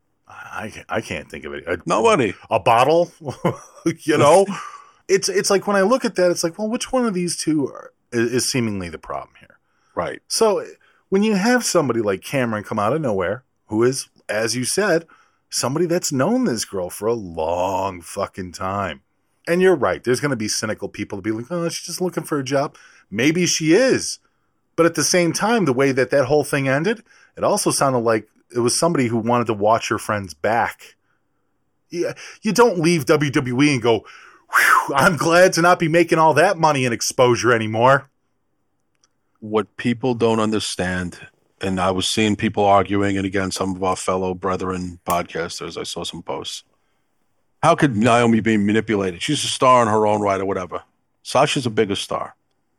B: I can't, I can't think of it. A,
C: nobody.
B: A bottle, you know. It's it's like when I look at that, it's like, well, which one of these two are, is, is seemingly the problem here?
C: Right.
B: So when you have somebody like Cameron come out of nowhere, who is, as you said, somebody that's known this girl for a long fucking time. And you're right. There's going to be cynical people to be like, oh, she's just looking for a job. Maybe she is. But at the same time, the way that that whole thing ended, it also sounded like it was somebody who wanted to watch her friends back. You, you don't leave W W E and go, whew, I'm glad to not be making all that money and exposure anymore.
C: What people don't understand, and I was seeing people arguing, and again, some of our fellow brethren podcasters, I saw some posts. How could Naomi be manipulated? She's a star in her own right or whatever. Sasha's a bigger star.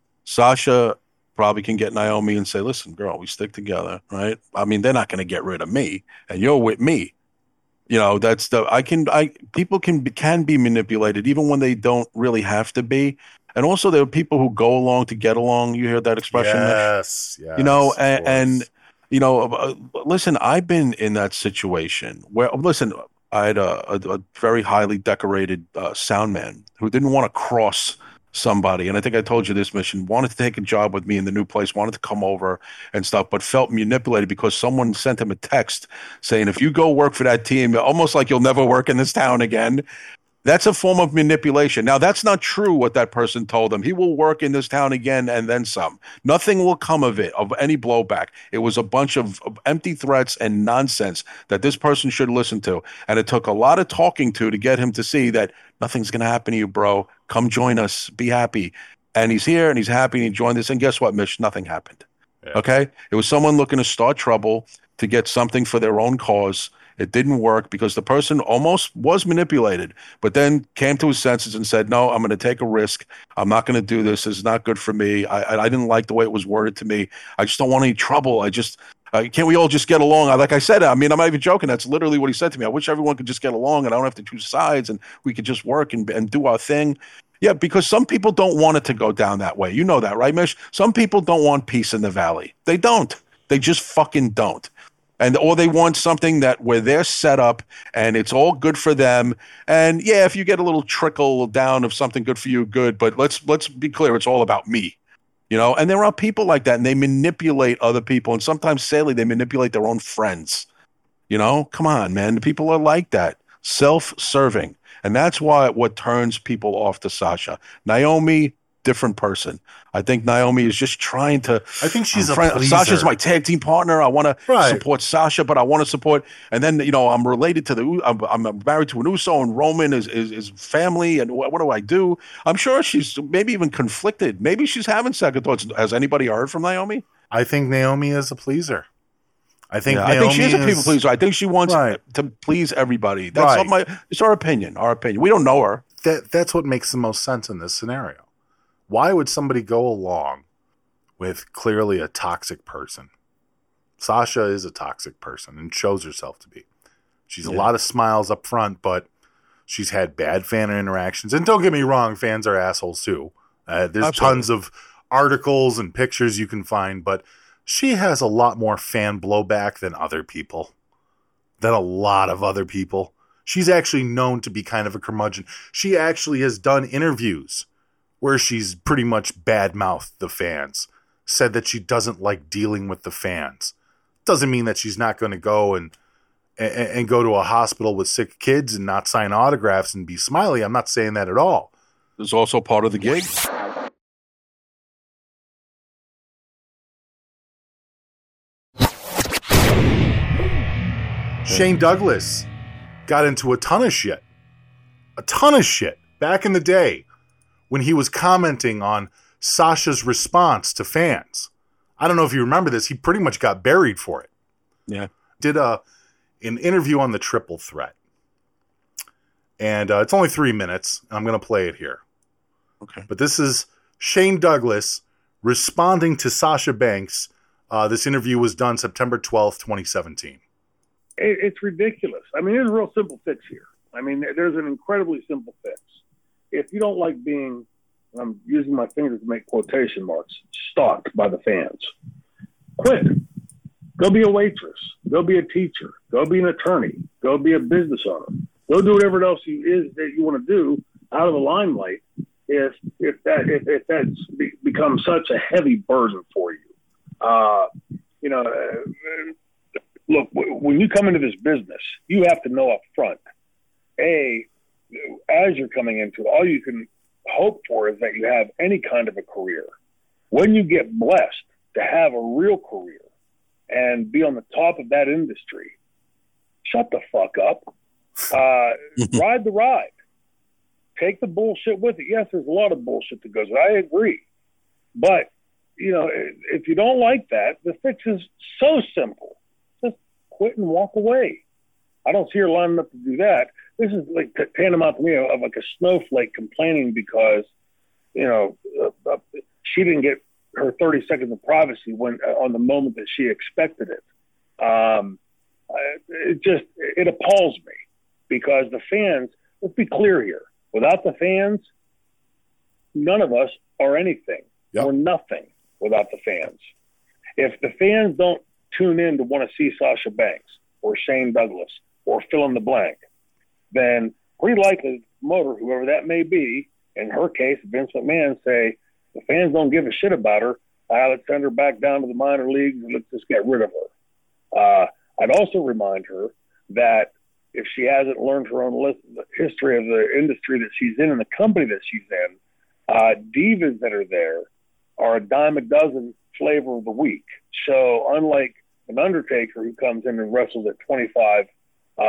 C: Sasha probably can get Naomi and say, listen, girl, we stick together, right? I mean, they're not going to get rid of me, and you're with me. You know, that's the, I can, I, people can be, can be manipulated even when they don't really have to be. And also there are people who go along to get along. You hear that expression? Mitch?
B: Yes, yes.
C: You know,
B: of
C: and, and,
B: course.
C: you know, uh, listen, I've been in that situation where, listen, I had a, a, a very highly decorated uh, sound man who didn't want to cross somebody. And I think I told you this, Mission, wanted to take a job with me in the new place, wanted to come over and stuff, but felt manipulated because someone sent him a text saying, if you go work for that team, almost like you'll never work in this town again. That's a form of manipulation. Now, that's not true what that person told him. He will work in this town again and then some. Nothing will come of it, of any blowback. It was a bunch of, of empty threats and nonsense that this person should listen to. And it took a lot of talking to to get him to see that nothing's going to happen to you, bro. Come join us. Be happy. And he's here and he's happy and he joined us. And guess what, Mitch? Nothing happened.
B: Yeah.
C: Okay? It was someone looking to start trouble to get something for their own cause. It didn't work because the person almost was manipulated, but then came to his senses and said, no, I'm going to take a risk. I'm not going to do this. This is not good for me. I, I didn't like the way it was worded to me. I just don't want any trouble. I just, uh, can't we all just get along? I, like I said, I mean, I'm not even joking. That's literally what he said to me. I wish everyone could just get along and I don't have to choose sides and we could just work and, and do our thing. Yeah, because some people don't want it to go down that way. You know that, right, Mish? Some people don't want peace in the valley. They don't. They just fucking don't. And or they want something that where they're set up and it's all good for them. And yeah, if you get a little trickle down of something good for you, good. But let's let's be clear, it's all about me. You know, and there are people like that and they manipulate other people. And sometimes sadly they manipulate their own friends. You know, come on, man. The people are like that. Self-serving. And that's why what turns people off to Sasha. Naomi, different person. I think Naomi is just trying to.
B: I think she's
C: I'm
B: a
C: trying-
B: pleaser.
C: Sasha's my tag team partner. I want to
B: Right.
C: support Sasha, but I want to support. And then you know I'm related to the. I'm, I'm married to an Uso, and Roman is is, is family. And what, what do I do? I'm sure she's maybe even conflicted. Maybe she's having second thoughts. Has anybody heard from Naomi?
B: I think Naomi is a pleaser. I think
C: Yeah,
B: Naomi
C: I think she is a
B: is-
C: people pleaser. I think she wants
B: Right.
C: to please everybody. That's
B: Right.
C: not my. It's our opinion. Our opinion. We don't know her.
B: That that's what makes the most sense in this scenario. Why would somebody go along with clearly a toxic person? Sasha is a toxic person and shows herself to be. She's a
C: Yeah.
B: lot of smiles up front, but she's had bad fan interactions. And don't get me wrong, fans are assholes too. Uh, there's
C: Absolutely.
B: tons of articles and pictures you can find, but she has a lot more fan blowback than other people, than a lot of other people. She's actually known to be kind of a curmudgeon. She actually has done interviews where she's pretty much bad-mouthed the fans, said that she doesn't like dealing with the fans. Doesn't mean that she's not going to go and, and and go to a hospital with sick kids and not sign autographs and be smiley. I'm not saying that at all.
C: It's also part of the gig.
B: Shane Douglas got into a ton of shit. A ton of shit back in the day when he was commenting on Sasha's response to fans. I don't know if you remember this. He pretty much got buried for it.
C: Yeah.
B: Did a an interview on the Triple Threat. And uh, it's only three minutes. And I'm going to play it here.
C: Okay.
B: But this is Shane Douglas responding to Sasha Banks. Uh, this interview was done September twelfth, twenty seventeen.
E: It, it's ridiculous. I mean, there's a real simple fix here. I mean, there's an incredibly simple fix. If you don't like being, I'm using my fingers to make quotation marks, stalked by the fans, quit. Go be a waitress. Go be a teacher. Go be an attorney. Go be a business owner. Go do whatever else you is that you want to do out of the limelight. If if that if, if that's be, becomes such a heavy burden for you, uh, you know, uh, look, when you come into this business, you have to know up front, A, as you're coming into it, all you can hope for is that you have any kind of a career. When you get blessed to have a real career and be on the top of that industry, shut the fuck up. Uh, ride the ride. Take the bullshit with it. Yes, there's a lot of bullshit that goes with it. I agree. But, you know, if you don't like that, the fix is so simple. Just quit and walk away. I don't see her lining up to do that. This is like tantamount to me of like a snowflake complaining because, you know, uh, uh, she didn't get her thirty seconds of privacy when uh, on the moment that she expected it. Um, it just, it appalls me because the fans, let's be clear here, without the fans, none of us are anything.
B: Yep.
E: We're nothing without the fans. If the fans don't tune in to want to see Sasha Banks or Shane Douglas or fill in the blank, then pretty likely the promoter, whoever that may be, in her case, Vince McMahon, say, the fans don't give a shit about her. Uh, let's send her back down to the minor leagues and let's just get rid of her. Uh, I'd also remind her that if she hasn't learned her own list, the history of the industry that she's in and the company that she's in, uh, divas that are there are a dime a dozen flavor of the week. So unlike an Undertaker who comes in and wrestles at twenty-five, uh,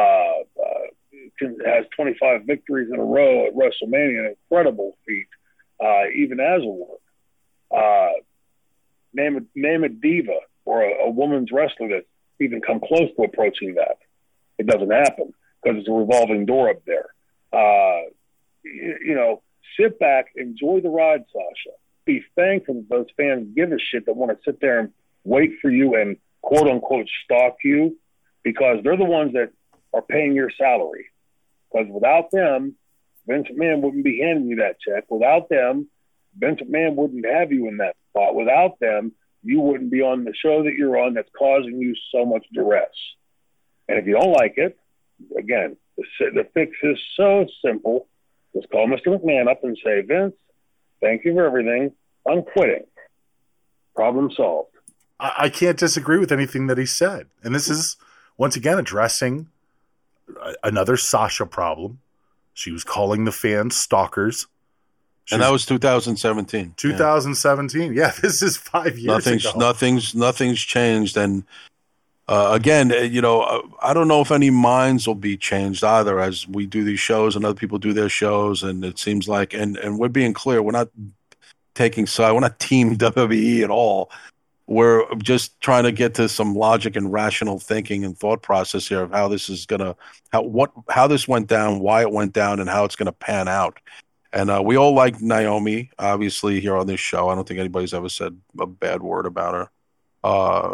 E: uh, has twenty-five victories in a row at WrestleMania, an incredible feat, uh, even as a woman. Uh, name a name a diva or a, a woman's wrestler that's even come close to approaching that. It doesn't happen because it's a revolving door up there. Uh, you, you know, sit back, enjoy the ride, Sasha. Be thankful that those fans give a shit that want to sit there and wait for you and quote unquote stalk you because they're the ones that are paying your salary. Because without them, Vince McMahon wouldn't be handing you that check. Without them, Vince McMahon wouldn't have you in that spot. Without them, you wouldn't be on the show that you're on that's causing you so much duress. And if you don't like it, again, the, the fix is so simple. Just call Mister McMahon up and say, Vince, thank you for everything. I'm quitting. Problem solved.
B: I, I can't disagree with anything that he said. And this is, once again, addressing a, another Sasha problem. She was calling the fans stalkers. She
C: And that was two thousand seventeen.
B: two thousand seventeen. Yeah, this is five years
C: Nothing's
B: ago.
C: nothing's nothing's changed, and uh, again, uh, you know, uh, I don't know if any minds will be changed either as we do these shows and other people do their shows, and it seems like, and and we're being clear, we're not taking side, we're not team W W E at all. We're just trying to get to some logic and rational thinking and thought process here of how this is gonna, how what how this went down, why it went down, and how it's gonna pan out. And uh, we all like Naomi, obviously, here on this show. I don't think anybody's ever said a bad word about her. Uh,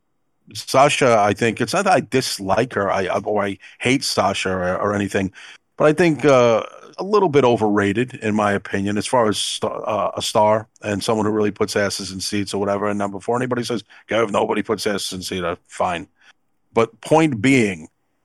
C: Sasha, I think it's not that I dislike her I, or I hate Sasha or, or anything, but I think uh, a little bit overrated, in my opinion, as far as star, uh, a star and someone who really puts asses in seats or whatever. And now before anybody says, "Go, if nobody puts asses in seats," uh, fine. But point being,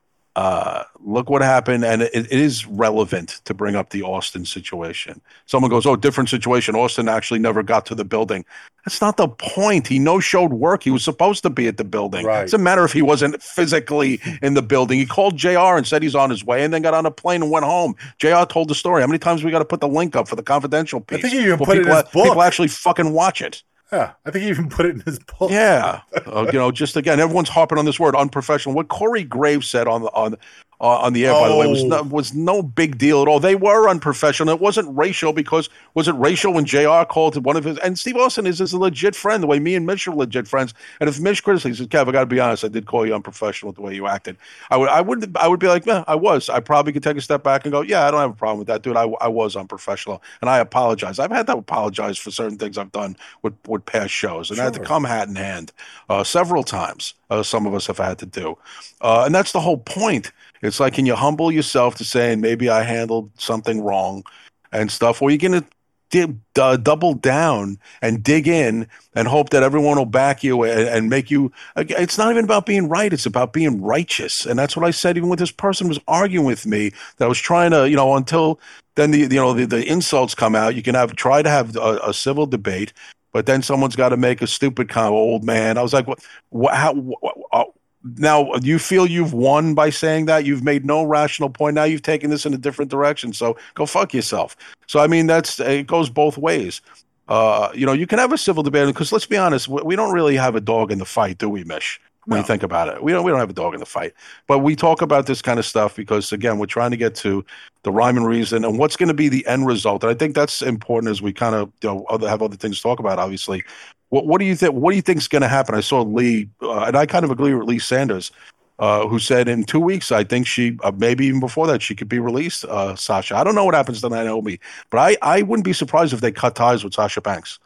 C: Uh, look what happened, and it, it is relevant to bring up the Austin situation. Someone goes, "Oh, different situation. Austin actually never got to the building." That's not the point. He no-showed work. He was supposed to be at the building.
B: Right.
C: It doesn't matter if he wasn't physically in the building. He called J R and said he's on his way, and then got on a plane and went home. J R told the story. How many times we got to put the link up for the confidential piece?
B: I think he even
C: Well,
B: put it in
C: people,
B: his book.
C: people actually fucking watch it.
B: Yeah, I think he even put it in his book.
C: Yeah, uh, you know, just again, everyone's harping on this word unprofessional. What Corey Graves said on the on uh, on the air, by the way, was no, was no big deal at all. They were unprofessional. It wasn't racial because was it racial when J R called one of his, and Steve Austin is, is a legit friend the way me and Mitch are legit friends. And if Mitch critically says, "Kev, I got to be honest, I did call you unprofessional with the way you acted," I would I would I would be like, "Yeah, I was." I probably could take a step back and go, "Yeah, I don't have a problem with that, dude. I, I was unprofessional, and I apologize. I've had to apologize for certain things I've done with with past shows, and I had to
B: Sure.
C: come hat in hand uh, several times. Uh, some of us have had to do, uh, and that's the whole point. It's like, can you humble yourself to saying maybe I handled something wrong and stuff, or you're going to dig, uh, double down and dig in and hope that everyone will back you and, and make you. It's not even about being right; it's about being righteous, and that's what I said. Even when this person was arguing with me, that I was trying to, you know, until then the you know the, the insults come out. You can have try to have a, a civil debate. But then someone's got to make a stupid kind of old man. I was like, what, what, how, what, uh, now you feel you've won by saying that? You've made no rational point. Now you've taken this in a different direction. So go fuck yourself. So, I mean, that's, it goes both ways. Uh, you know, you can have a civil debate because let's be honest, we, we don't really have a dog in the fight, do we, Mish? When
B: No.
C: you think about it, we don't, we don't have a dog in the fight, but we talk about this kind of stuff because again, we're trying to get to the rhyme and reason and what's going to be the end result. And I think that's important as we kind of, you know, other, have other things to talk about, obviously. What, what do you think, what do you think is going to happen? I saw Lee, uh, and I kind of agree with Lee Sanders, uh, who said in two weeks, I think she, uh, maybe even before that, she could be released, uh, Sasha. I don't know what happens to Naomi, but I, I wouldn't be surprised if they cut ties with Sasha Banks.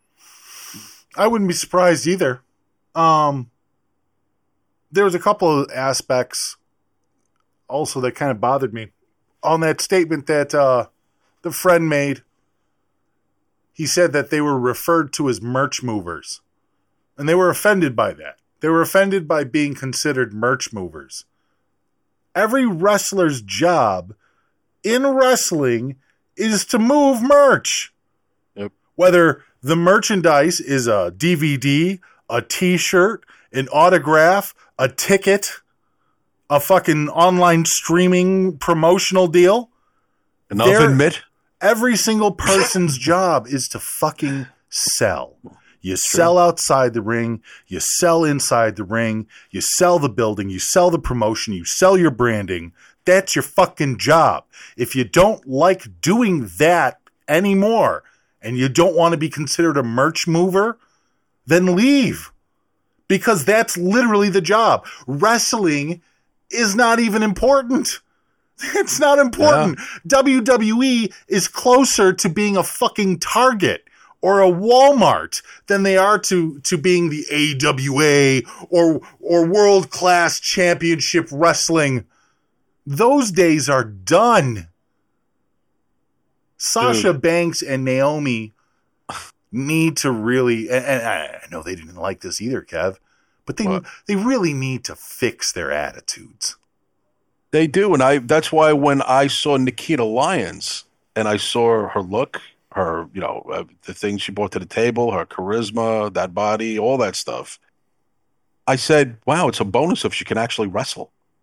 B: I wouldn't be surprised either. Um, There was a couple of aspects also that kind of bothered me on that statement that uh, the friend made. He said that they were referred to as merch movers, and they were offended by that. They were offended by being considered merch movers. Every wrestler's job in wrestling is to move merch.
C: Yep.
B: Whether the merchandise is a D V D, a t-shirt, an autograph, a ticket, a fucking online streaming promotional deal.
C: And I'll
B: There-
C: admit,
B: Every single person's job is to fucking sell. You sell outside the ring. You sell inside the ring. You sell the building. You sell the promotion. You sell your branding. That's your fucking job. If you don't like doing that anymore and you don't want to be considered a merch mover, then leave. Because that's literally the job. Wrestling is not even important. It's not important.
C: Yeah.
B: W W E is closer to being a fucking Target or a Walmart than they are to, to being the A W A or or World Class Championship Wrestling. Those days are done. Sasha
C: Dude.
B: Banks and Naomi need to really, and, and I know they didn't like this either, Kev, but they
C: What?
B: they really need to fix their attitudes.
C: they do, and I. That's why when I saw Nikita Lyons and I saw her look, her, you know, uh, the things she brought to the table, her charisma, that body, all that stuff, I said, "Wow, it's a bonus if she can actually wrestle."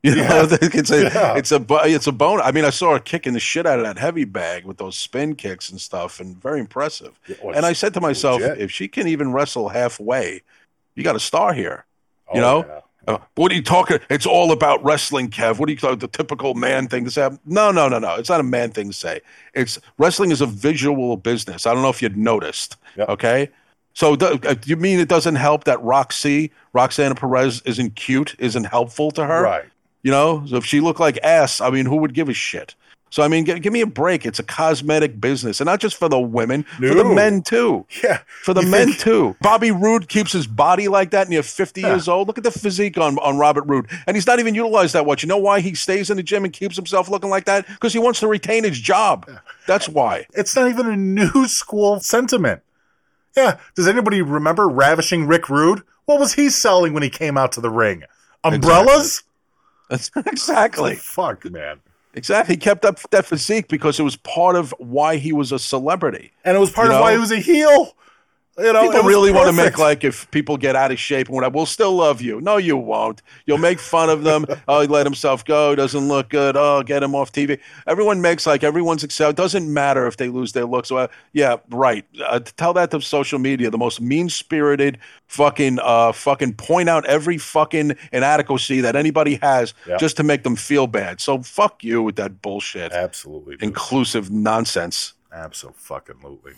C: You know,
B: Yeah.
C: it's a
B: Yeah.
C: it's a bu- it's a bone. I mean, I saw her kicking the shit out of that heavy bag with those spin kicks and stuff, and very impressive.
B: Yeah, well,
C: And I said to myself,
B: legit.
C: if she can even wrestle halfway, you got a star here. You
B: Oh,
C: know,
B: yeah.
C: Uh, what are you talking? It's all about wrestling, Kev. What are you talking? The typical man thing to say? No, no, no, no. It's not a man thing to say. It's wrestling is a visual business. I don't know if you'd noticed.
B: Yep.
C: Okay, so do, uh, you mean it doesn't help that Roxy, Roxana Perez, isn't cute, isn't helpful to her?
B: Right.
C: You know, so if she looked like ass, I mean, who would give a shit? So I mean, give, give me a break. It's a cosmetic business, and not just for the women, for the
B: No.
C: men too.
B: Yeah.
C: For the
B: You
C: men
B: think-
C: too. Bobby Roode keeps his body like that, and you're fifty
B: Yeah.
C: years old. Look at the physique on, on Robert Roode, and he's not even utilized that much. You know why he stays in the gym and keeps himself looking like that? Because he wants to retain his job. That's why.
B: It's not even a new school sentiment. Yeah. Does anybody remember Ravishing Rick Rude? What was he selling when he came out to the ring? Umbrellas?
C: That's exactly.
B: Fuck, man.
C: Exactly. He kept up that physique because it was part of why he was a celebrity.
B: And it was part
C: You
B: of
C: know?
B: why he was a heel. You know,
C: People
B: it was
C: really want to
B: perfect.
C: make like if people get out of shape and whatever, we'll still love you. No, you won't. You'll make fun of them. Oh, he let himself go. He doesn't look good. Oh, get him off T V. Everyone makes like everyone's accept. It doesn't matter if they lose their looks. Well, yeah, right. Uh, tell that to social media. The most mean spirited fucking uh fucking point out every fucking inadequacy that anybody has
B: Yeah.
C: just to make them feel bad. So fuck you with that bullshit.
B: Absolutely. dude.
C: Inclusive nonsense.
B: Absolutely.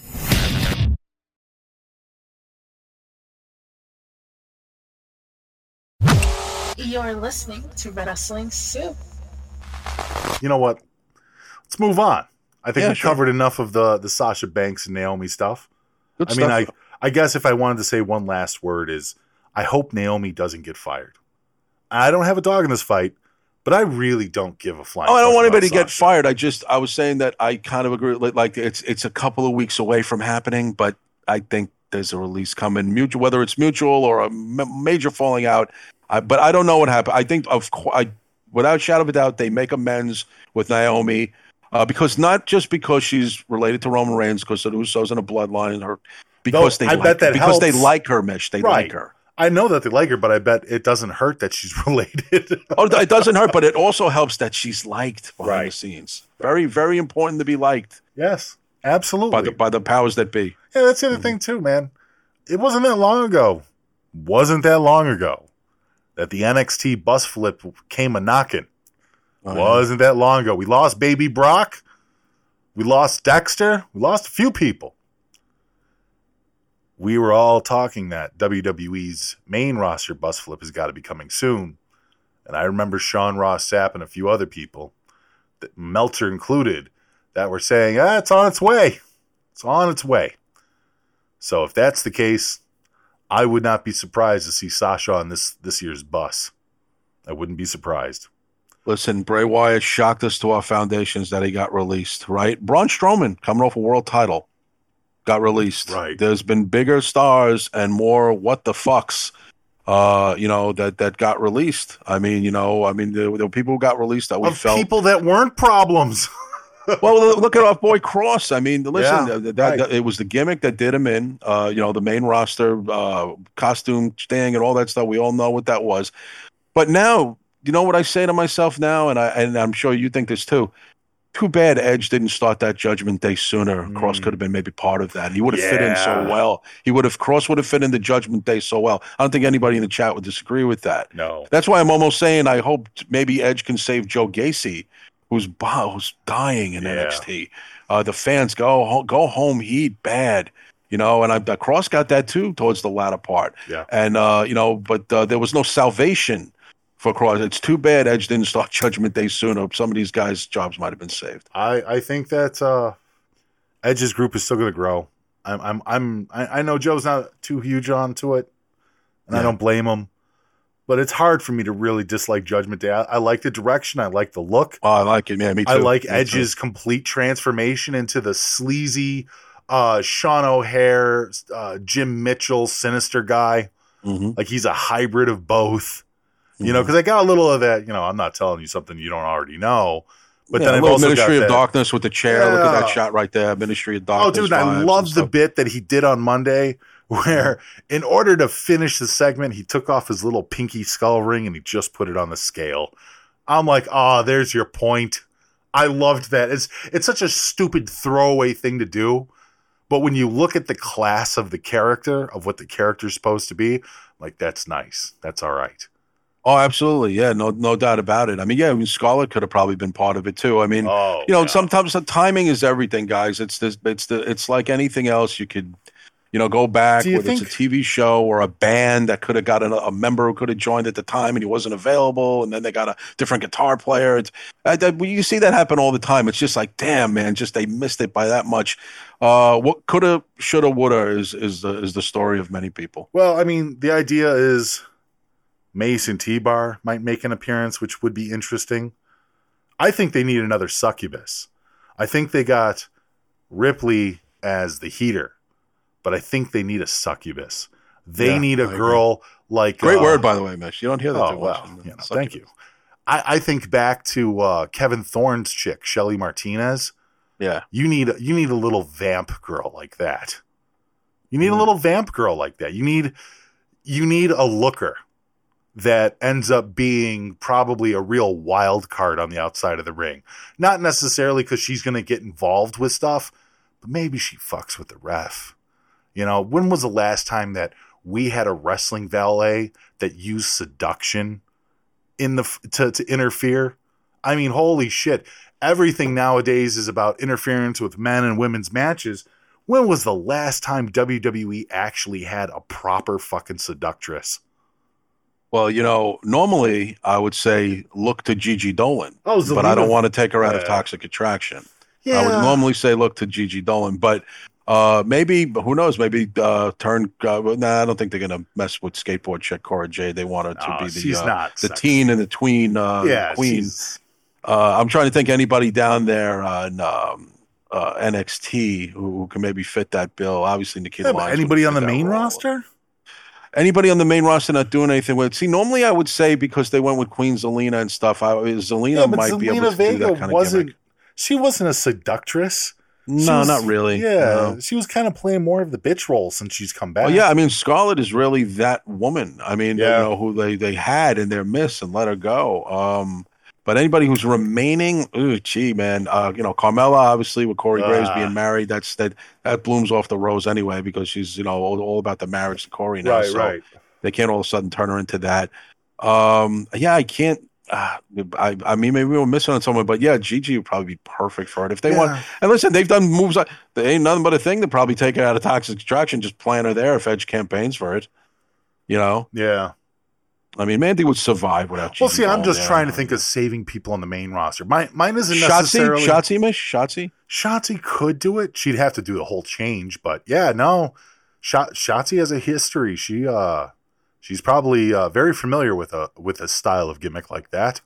F: You're listening to Wrestling Soup.
B: You know what? Let's move on. I think
C: Yeah,
B: we
C: sure.
B: covered enough of the the Sasha Banks and Naomi stuff.
C: Good
B: I mean,
C: stuff.
B: I I guess if I wanted to say one last word is I hope Naomi doesn't get fired. I don't have a dog in this fight, but I really don't give a flying.
C: Oh, I don't
B: fuck
C: want
B: about
C: anybody to get
B: Sasha.
C: fired. I just I was saying that I kind of agree. Like, like it's it's a couple of weeks away from happening, but I think there's a release coming. Mutual, whether it's mutual or a m- major falling out. I, but I don't know what happened. I think of co- I, without shadow of a doubt, they make amends with Naomi uh, because not just because she's related to Roman Reigns, because the Usos in a bloodline, and her because
B: No,
C: they
B: I
C: like,
B: bet that
C: because they
B: helps.
C: like her, Mish. They
B: Right.
C: like her.
B: I know that they like her, but I bet it doesn't hurt that she's related.
C: Oh, it doesn't hurt, but it also helps that she's liked behind the
B: Right.
C: scenes. Very, very important to be liked
B: Yes, absolutely.
C: by the by the powers that be.
B: Yeah, that's the other thing too, man. It wasn't that long ago. Wasn't that long ago that the N X T bus flip came a knocking.
C: Oh, yeah.
B: Wasn't that long ago. We lost Baby Brock. We lost Dexter. We lost a few people. We were all talking that W W E's main roster bus flip has got to be coming soon. And I remember Sean Ross Sapp and a few other people, that Meltzer included, that were saying, ah, it's on its way. It's on its way. So if that's the case, I would not be surprised to see Sasha on this, this year's bus. I wouldn't be surprised.
C: Listen, Bray Wyatt shocked us to our foundations that he got released, right? Braun Strowman, coming off a world title, got released.
B: Right.
C: There's been bigger stars and more what the fucks, uh, you know, that, that got released. I mean, you know, I mean, there, there were people who got released that we
B: Of
C: felt.
B: people that weren't problems.
C: Well, look at our boy Cross. I mean, listen,
B: Yeah,
C: that, that-
B: right.
C: it was the gimmick that did him in. Uh, you know, the main roster, uh, costume thing, and all that stuff. We all know what that was. But now, you know what I say to myself now, and I and I'm sure you think this too. Too bad Edge didn't start that Judgment Day sooner. Cross could have been maybe part of that. He would have fit in so
B: Yeah.
C: well. He would have Cross would have fit into Judgment Day so well. I don't think anybody in the chat would disagree with that.
B: No.
C: That's why I'm almost saying I hope maybe Edge can save Joe Gacy, who's who's dying in
B: Yeah.
C: N X T. Uh, the fans go ho- go home heat bad, you know, and I, the Cross got that too towards the latter part.
B: Yeah.
C: And uh, you know, but uh, there was no salvation for Cross. It's too bad Edge didn't start Judgment Day sooner. Some of these guys' jobs might have been saved.
B: I, I think that uh, Edge's group is still going to grow. I'm I'm I'm I, I know Joe's not too huge onto it, and I
C: Yeah.
B: don't blame him. But it's hard for me to really dislike Judgment Day. I, I like the direction. I like the look.
C: Oh, I like it, man. Me too.
B: I like
C: Me
B: Edge's
C: too.
B: complete transformation into the sleazy uh, Sean O'Hare, uh, Jim Mitchell, sinister guy.
C: Mhm.
B: Like he's a hybrid of both. You know,
C: Mhm.
B: because I got a little of that. You know, I'm not telling you something you don't already know. But
C: Yeah,
B: then
C: a
B: I've
C: little
B: also
C: Ministry
B: got
C: of
B: that,
C: Darkness with the chair. Look at that
B: Yeah.
C: shot right there. Ministry of
B: Oh,
C: Darkness.
B: dude, I
C: vibes and
B: love the
C: stuff.
B: bit that he did on Monday where in order to finish the segment, he took off his little pinky skull ring and he just put it on the scale. I'm like, oh, there's your point. I loved that. It's it's such a stupid throwaway thing to do. But when you look at the class of the character, of what the character's supposed to be, like, that's nice. That's all right.
C: Oh, absolutely. Yeah, no no doubt about it. I mean, yeah, I mean, Scarlett could have probably been part of it too. I mean,
B: Oh,
C: you know,
B: yeah.
C: sometimes the timing is everything, guys. It's this it's the it's like anything else. You could, you know, go back,
B: Do you
C: whether
B: think-
C: it's a T V show or a band that could have got a, a member who could have joined at the time and he wasn't available, and then they got a different guitar player. It's, I, I, you see that happen all the time. It's just like, damn, man, just they missed it by that much. Uh, what coulda, shoulda, woulda is is the is the story of many people.
B: Well, I mean, the idea is Mace and T-Bar might make an appearance, which would be interesting. I think they need another succubus. I think they got Ripley as the heater, but I think they need a succubus. They
C: Yeah,
B: need a
C: I agree.
B: girl like
C: Great
B: uh,
C: word, by the way, Mish. You don't hear that
B: Oh
C: too
B: well,
C: much.
B: you know, thank
C: Succubus.
B: you. I, I think back to uh, Kevin Thorne's chick, Shelly Martinez.
C: Yeah.
B: You need you need a little vamp girl like that. You need
C: Mm.
B: a little vamp girl like that. You need you need a looker that ends up being probably a real wild card on the outside of the ring. Not necessarily because she's going to get involved with stuff, but maybe she fucks with the ref. You know, when was the last time that we had a wrestling valet that used seduction in the to, to interfere? I mean, holy shit. Everything nowadays is about interference with men and women's matches. When was the last time W W E actually had a proper fucking seductress?
C: Well, you know, normally I would say look to Gigi Dolan,
B: Oh,
C: but I don't
B: Zelina-
C: want to take her out of
B: Yeah.
C: Toxic Attraction.
B: Yeah.
C: I would normally say look to Gigi Dolan, but uh, maybe, but who knows? Maybe uh, turn. Uh, well, nah, I don't think they're gonna mess with skateboard chick Cora Jade. They want her to
B: No,
C: be the
B: she's
C: uh,
B: not
C: the
B: sexy.
C: teen and the tween uh,
B: yeah,
C: queen.
B: she's-
C: Uh, I'm trying to think anybody down there on um, uh, N X T who, who can maybe fit that bill. Obviously, Nikita
B: Yeah, but
C: Lyons would
B: anybody on
C: fit
B: the
C: that
B: main
C: role.
B: roster?
C: Anybody on the main roster not doing anything with it. See, normally I would say because they went with Queen Zelina and stuff, I, Zelina
B: Yeah, but
C: might be able
B: Zelina
C: to
B: Vega
C: do that kind of
B: wasn't.
C: gimmick.
B: She wasn't a seductress. She
C: No,
B: was-
C: not really.
B: Yeah,
C: No.
B: she was kind of playing more of the bitch role since she's come back.
C: Well, yeah, I mean, Scarlett is really that woman. I mean,
B: Yeah.
C: you know, who they, they had in their midst and let her go. Um, but anybody who's remaining, ooh, gee, man, uh, you know, Carmella, obviously, with Corey Graves
B: Ah.
C: being married, that's that that blooms off the rose anyway because she's, you know, all, all about the marriage to Corey now.
B: right,
C: so
B: right.
C: they can't all of a sudden turn her into that. Um, yeah, I can't. Uh, I, I mean, maybe we're missing on someone, but yeah, Gigi would probably be perfect for it if they
B: Yeah.
C: want. And listen, they've done moves. Like, they ain't nothing but a thing to probably take her out of Toxic Attraction, just plant her there if Edge campaigns for it. You know,
B: Yeah.
C: I mean, Mandy would survive without Gigi.
B: Well, see, I'm
C: going
B: just
C: there.
B: trying to think of saving people on the main roster. Mine, mine isn't
C: Shotzi,
B: necessarily.
C: Shotzi, Mish, Shotzi.
B: Shotzi could do it. She'd have to do the whole change, but yeah, no. Shot, Shotzi has a history. She, uh, she's probably uh, very familiar with a with a style of gimmick like that.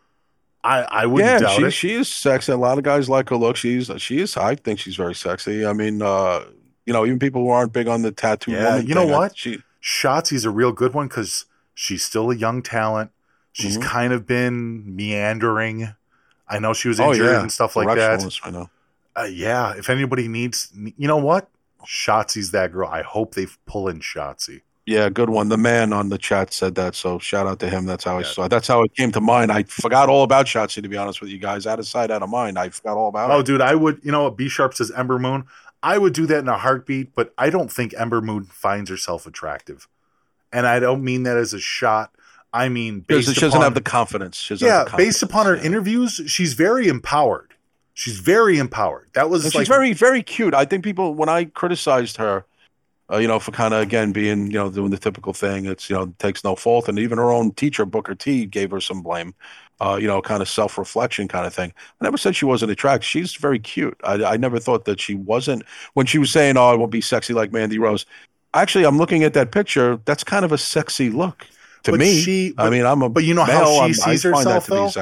B: I, I wouldn't
C: Yeah,
B: doubt
C: she
B: it.
C: she is sexy. A lot of guys like her look. She's she is. I think she's very sexy. I mean, uh, you know, even people who aren't big on the tattoo.
B: Yeah,
C: woman
B: you know
C: thing, I-
B: what?
C: She
B: Shotzi's a real good one because she's still a young talent. She's
C: Mhm.
B: kind of been meandering. I know she was
C: oh
B: injured
C: yeah,
B: and stuff like that.
C: Directionalist, I know.
B: Uh, yeah, if anybody needs, you know what? Shotzi's that girl. I hope they pull in Shotzi.
C: Yeah, good one. The man on the chat said that, so shout out to him. That's how I
B: Yeah.
C: saw. That's how it came to mind. I forgot all about Shotzi, to be honest with you guys. Out of sight, out of mind. I forgot all about
B: Oh,
C: it.
B: dude, I would, you know what? B Sharp says Ember Moon. I would do that in a heartbeat, but I don't think Ember Moon finds herself attractive. And I don't mean that as a shot. I mean,
C: Because
B: based
C: she doesn't
B: upon,
C: have the confidence. She doesn't
B: yeah,
C: have the
B: based upon her
C: confidence, yeah.
B: interviews, she's very empowered. She's very empowered. That was
C: And
B: like
C: she's very, very cute. I think people, when I criticized her, uh, you know, for kind of, again, being, you know, doing the typical thing, it's, you know, takes no fault. And even her own teacher, Booker T, gave her some blame, uh, you know, kind of self-reflection kind of thing. I never said she wasn't attractive. She's very cute. I, I never thought that she wasn't. When she was saying, oh, I won't be sexy like Mandy Rose. Actually, I'm looking at that picture. That's kind of a sexy look to
B: But
C: me.
B: she-
C: I
B: but-
C: mean, I'm a
B: but you know how
C: male.
B: she
C: I'm-
B: sees
C: I find
B: herself,
C: that to
B: though?
C: be sexy.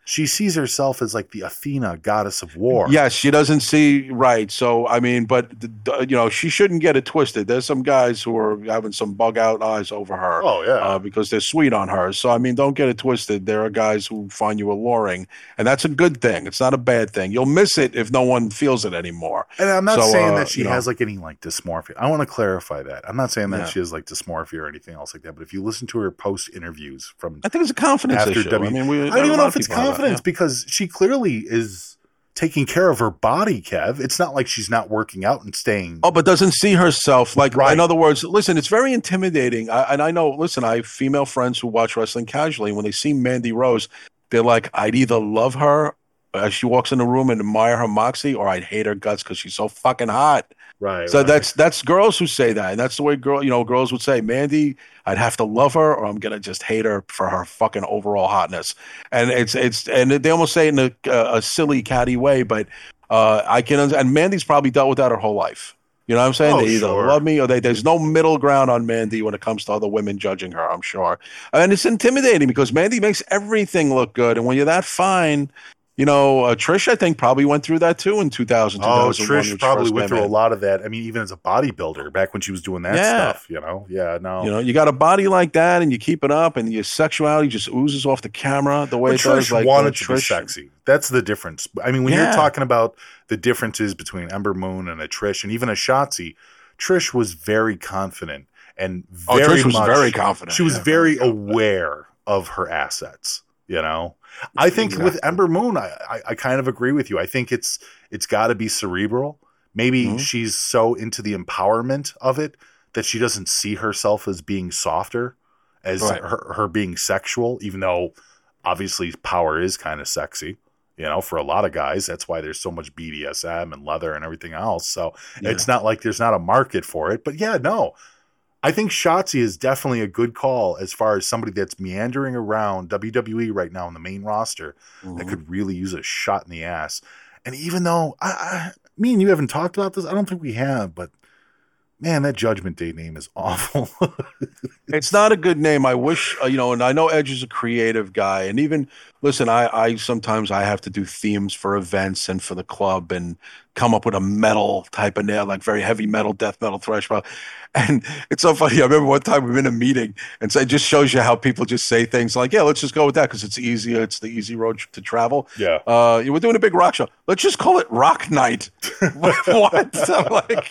B: She sees herself as like the Athena, goddess of war.
C: Yes, she doesn't see right. So I mean, but you know, she shouldn't get it twisted. There's some guys who are having some bug out eyes over her.
B: Oh yeah,
C: uh, because they're sweet on her. So I mean, don't get it twisted. There are guys who find you alluring, and that's a good thing. It's not a bad thing. You'll miss it if no one feels it anymore.
B: And I'm not
C: so,
B: saying
C: uh,
B: that she
C: you know,
B: has like any like dysmorphia. I want to clarify that. I'm not saying that
C: Yeah.
B: she has like dysmorphia or anything else like that. But if you listen to her post interviews from
C: I think it's a confidence
B: after
C: issue.
B: W,
C: I mean, we,
B: I don't even
C: a
B: know
C: lot
B: if
C: of
B: it's
C: people have that,
B: confidence because she clearly is taking care of her body, Kev. It's not like she's not working out and staying.
C: Oh, but doesn't see herself like.
B: Right.
C: In other words, listen, it's very intimidating. I, and I know. Listen, I have female friends who watch wrestling casually. When they see Mandy Rose, they're like, I'd either love her as she walks in the room and admire her moxie, or I'd hate her guts because she's so fucking hot.
B: Right.
C: So
B: right.
C: that's that's girls who say that, and that's the way girl, you know, girls would say, Mandy, I'd have to love her, or I'm gonna just hate her for her fucking overall hotness. And it's it's and they almost say it in a, a silly, catty way, but uh, I can. And Mandy's probably dealt with that her whole life. You know what I'm saying?
B: Oh,
C: They either
B: sure.
C: love me or they. There's no middle ground on Mandy when it comes to other women judging her. I'm sure, and it's intimidating because Mandy makes everything look good, and when you're that fine. You know, uh, Trish, I think, probably went through that too in two thousand,
B: Oh,
C: two thousand one.
B: Trish probably went through a lot of that. I mean, even as a bodybuilder back when she was doing that
C: Yeah.
B: stuff, you know? Yeah, no.
C: You know, you got a body like that and you keep it up and your sexuality just oozes off the camera the way
B: But
C: it does.
B: Trish
C: Like
B: wanted
C: uh,
B: to be
C: Trish.
B: sexy. That's the difference. I mean, when you're
C: Yeah.
B: talking about the differences between Ember Moon and a Trish and even a Shotzi, Trish was very confident and
C: Oh,
B: very
C: Trish was
B: much,
C: very confident.
B: She was
C: Yeah,
B: very
C: very confident.
B: aware of her assets, you know? I think with
C: Exactly.
B: Ember Moon, I, I, I kind of agree with you. I think it's it's got to be cerebral. Maybe
C: Mhm.
B: she's so into the empowerment of it that she doesn't see herself as being softer, as
C: Right.
B: her, her being sexual, even though obviously power is kind of sexy. You know, for a lot of guys, that's why there's so much B D S M and leather and everything else. So
C: Yeah.
B: it's not like there's not a market for it. But yeah, no. I think Shotzi is definitely a good call as far as somebody that's meandering around W W E right now in the main roster
C: Mhm.
B: that could really use a shot in the ass. And even though I, I, me and you haven't talked about this, I don't think we have, but man, that Judgment Day name is awful.
C: It's not a good name. I wish, uh, you know, and I know Edge is a creative guy. And even, listen, I, I sometimes I have to do themes for events and for the club and come up with a metal type of nail, like very heavy metal, death metal, thrash metal. And it's so funny. I remember one time we were in a meeting, and so it just shows you how people just say things like, yeah, let's just go with that because it's easier. It's the easy road to travel.
B: Yeah.
C: Uh, we're doing a big rock show. Let's just call it Rock Night. What? I'm like,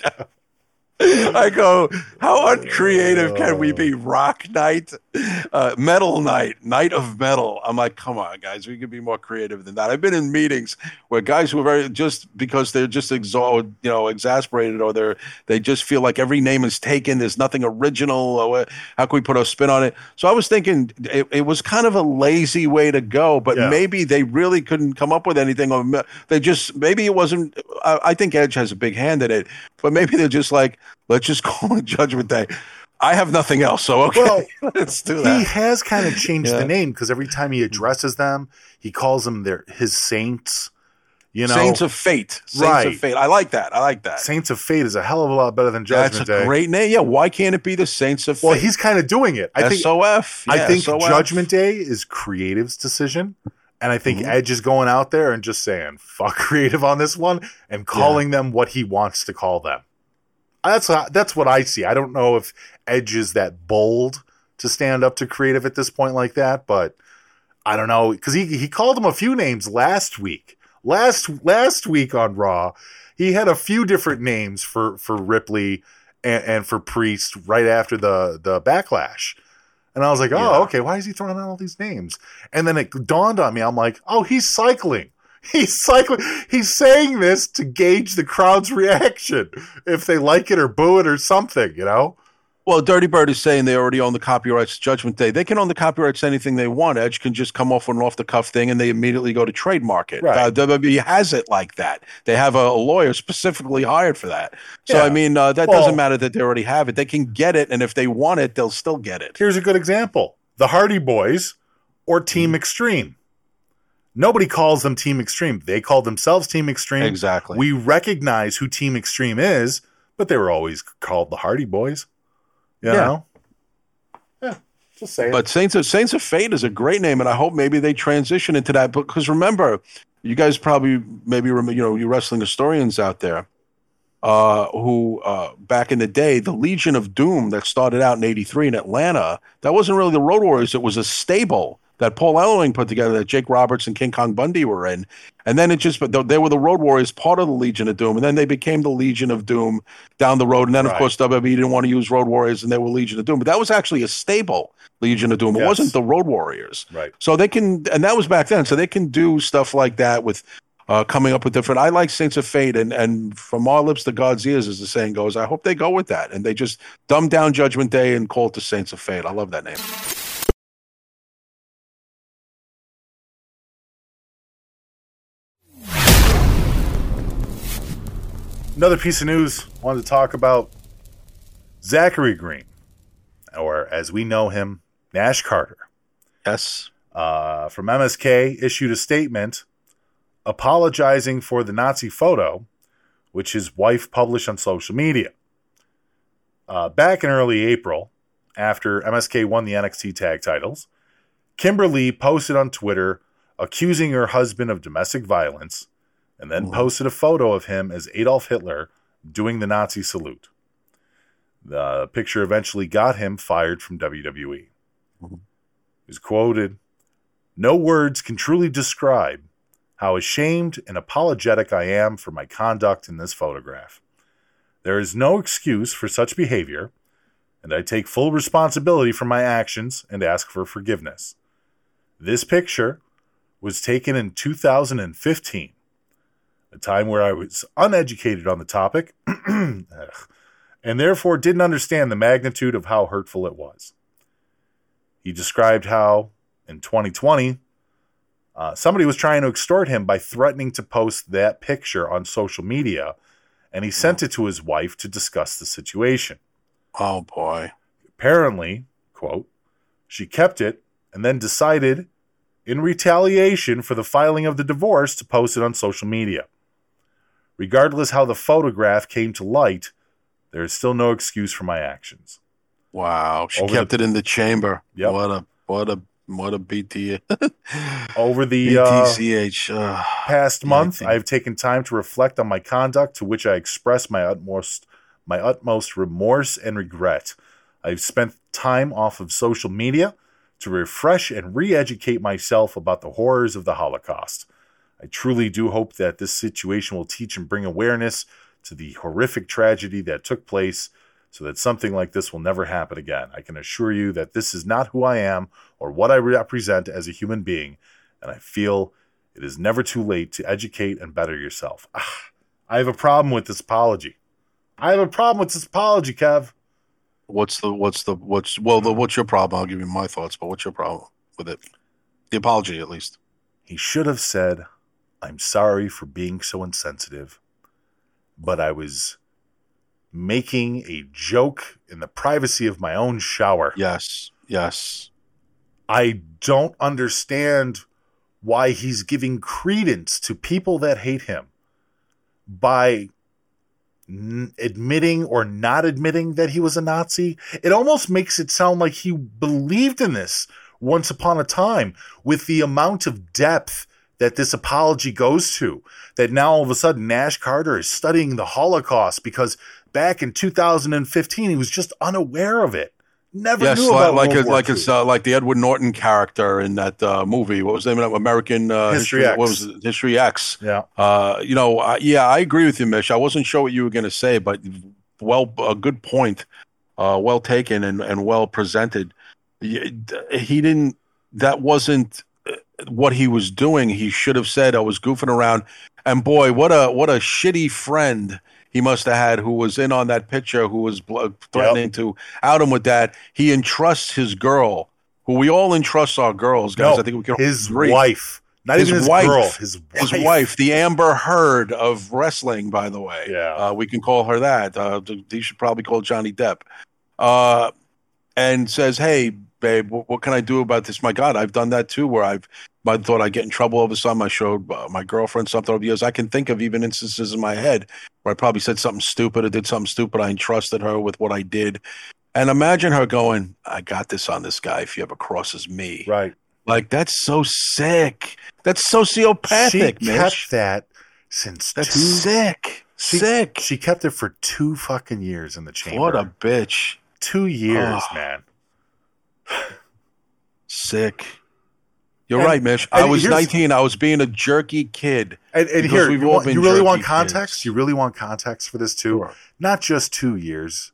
C: I go, how uncreative can we be? Rock Night, uh, Metal Night, Night of Metal. I'm like, come on, guys, we could be more creative than that. I've been in meetings where guys who are very just because they're just exhausted, you know, exasperated, or they're they just feel like every name is taken. There's nothing original. Or how can we put a spin on it? So I was thinking it, it was kind of a lazy way to go, but
B: Yeah.
C: maybe they really couldn't come up with anything. Or they just maybe it wasn't. I, I think Edge has a big hand in it, but maybe they're just like, let's just call it Judgment Day. I have nothing else, so okay,
B: Well,
C: let's do
B: He
C: that.
B: has kind of changed
C: Yeah.
B: the name because every time he addresses them, he calls them their his saints. You know,
C: Saints of Fate. Saints
B: Right.
C: of Fate. I like that. I like that.
B: Saints of Fate is a hell of a lot better than
C: That's
B: Judgment
C: a
B: Day.
C: great name. Yeah, why can't it be the Saints of Fate?
B: Well, he's kind of doing it. I think
C: S O F.
B: I
C: Yeah,
B: think
C: S O F.
B: Judgment Day is creative's decision. And I think
C: Mhm.
B: Edge is going out there and just saying, fuck creative on this one and calling them what he wants to call them. That's how, that's what I see. I don't know if Edge is that bold to stand up to creative at this point like that, but I don't know. Because he, he called him a few names last week. Last last week on Raw, he had a few different names for, for Ripley and, and for Priest right after the, the Backlash. And I was like, oh,
C: Yeah.
B: okay, why is he throwing out all these names? And then it dawned on me, I'm like, oh, he's cycling. He's cycling. He's saying this to gauge the crowd's reaction, if they like it or boo it or something, you know?
C: Well, Dirty Bird is saying they already own the copyrights to Judgment Day. They can own the copyrights to anything they want. Edge can just come off with an off-the-cuff thing, and they immediately go to trademark it.
B: Right.
C: Uh, W W E has it like that. They have a, a lawyer specifically hired for that. So,
B: Yeah.
C: I mean, uh, that
B: Well-
C: doesn't matter that they already have it. They can get it, and if they want it, they'll still get it.
B: Here's a good example. The Hardy Boys or Team Extreme. Nobody calls them Team Extreme. They call themselves Team Extreme.
C: Exactly.
B: We recognize who Team Extreme is, but they were always called the Hardy Boys. You
C: Yeah.
B: know? Yeah. Just saying.
C: But Saints of Saints of Fate is a great name, and I hope maybe they transition into that. Because remember, you guys probably maybe remember, you know, you wrestling historians out there, uh, who uh, back in the day, the Legion of Doom that started out in eighty-three in Atlanta, that wasn't really the Road Warriors. It was a stable that Paul Ellering put together that Jake Roberts and King Kong Bundy were in. And then it just, but they were the Road Warriors, part of the Legion of Doom. And then they became the Legion of Doom down the road. And then, right. of course, W W E didn't want to use Road Warriors and they were Legion of Doom. But that was actually a stable Legion of Doom. It yes. wasn't the Road Warriors.
B: Right.
C: So they can, and that was back then. So they can do stuff like that with uh, coming up with different, I like Saints of Fate. And, and from our lips to God's ears, as the saying goes, I hope they go with that. And they just dumb down Judgment Day and call it the Saints of Fate. I love that name.
B: Another piece of news I wanted to talk about Zachary Green, or as we know him, Nash Carter.
C: Yes.
B: Uh, from M S K, issued a statement apologizing for the Nazi photo, which his wife published on social media. Uh, back in early April, after M S K won the N X T tag titles, Kimberly posted on Twitter accusing her husband of domestic violence, and then mm-hmm. posted a photo of him as Adolf Hitler doing the Nazi salute. The picture eventually got him fired from W W E. Mm-hmm. He was quoted, "No words can truly describe how ashamed and apologetic I am for my conduct in this photograph. There is no excuse for such behavior, and I take full responsibility for my actions and ask for forgiveness. This picture was taken in two thousand fifteen. A time where I was uneducated on the topic and therefore didn't understand the magnitude of how hurtful it was." He described how, in twenty twenty, uh, somebody was trying to extort him by threatening to post that picture on social media, and he sent it to his wife to discuss the situation.
C: Oh, boy.
B: Apparently, quote, she kept it and then decided, in retaliation for the filing of the divorce, to post it on social media. Regardless how the photograph came to light, there is still no excuse for my actions.
C: Wow, she Over kept the, it in the chamber.
B: Yep.
C: What a what a what a B T.
B: Over the
C: B T C H
B: uh, past month, I have taken time to reflect on my conduct, to which I express my utmost my utmost remorse and regret. I've spent time off of social media to refresh and re-educate myself about the horrors of the Holocaust. I truly do hope that this situation will teach and bring awareness to the horrific tragedy that took place, so that something like this will never happen again. I can assure you that this is not who I am or what I represent as a human being, and I feel it is never too late to educate and better yourself. Ah, I have a problem with this apology. I have a problem with this apology, Kev.
C: What's the, what's the, what's, well, the, what's your problem? I'll give you my thoughts, but what's your problem with it? The apology, at least.
B: He should have said, "I'm sorry for being so insensitive, but I was making a joke in the privacy of my own shower."
C: Yes, yes.
B: I don't understand why he's giving credence to people that hate him by n- admitting or not admitting that he was a Nazi. It almost makes it sound like he believed in this once upon a time, with the amount of depth that this apology goes to, that now all of a sudden Nash Carter is studying the Holocaust because back in two thousand fifteen he was just unaware of it. Never
C: yes,
B: knew
C: like,
B: about
C: like
B: World
C: it's
B: War
C: like
B: Two.
C: it's uh, like the Edward Norton character in that uh, movie. What was the name of that? American uh,
B: History,
C: History
B: X.
C: What was it? History X.
B: Yeah.
C: Uh, you know, uh, yeah, I agree with you, Mish. I wasn't sure what you were going to say, but well, a good point, uh, well taken and, and well presented. He didn't. That wasn't what he was doing. He should have said, "I was goofing around." And boy, what a what a shitty friend he must have had who was in on that picture, who was threatening yep. to out him with that. He entrusts his girl, who we all entrust our girls, guys.
B: No,
C: I think we can
B: his
C: agree.
B: wife, not
C: his
B: even his
C: wife,
B: girl, his wife.
C: his wife, the Amber Heard of wrestling. By the way,
B: yeah,
C: uh, we can call her that. Uh, he should probably call Johnny Depp. Uh, and says, "Hey, babe, what, what can I do about this? My God, I've done that too, where I've I thought I'd get in trouble over something. I showed uh, my girlfriend something over the years. I can think of even instances in my head where I probably said something stupid or did something stupid. I entrusted her with what I did. And imagine her going, I got this on this guy if he ever crosses me.
B: Right.
C: Like, that's so sick. That's sociopathic,
B: She
C: Mitch.
B: kept that since
C: That's
B: two,
C: sick.
B: she,
C: sick.
B: She kept it for two fucking years in the chamber.
C: What a bitch.
B: Two years,
C: Oh.
B: man.
C: Sick. You're
B: And-
C: right, Mitch. I
B: and
C: was
B: here's-
C: nineteen. I was being a jerky kid.
B: And, and
C: Because
B: here,
C: we've
B: you,
C: all
B: want-
C: been
B: you really
C: jerky
B: want
C: kids.
B: context? You really want context for this too?
C: Sure.
B: Not just two years.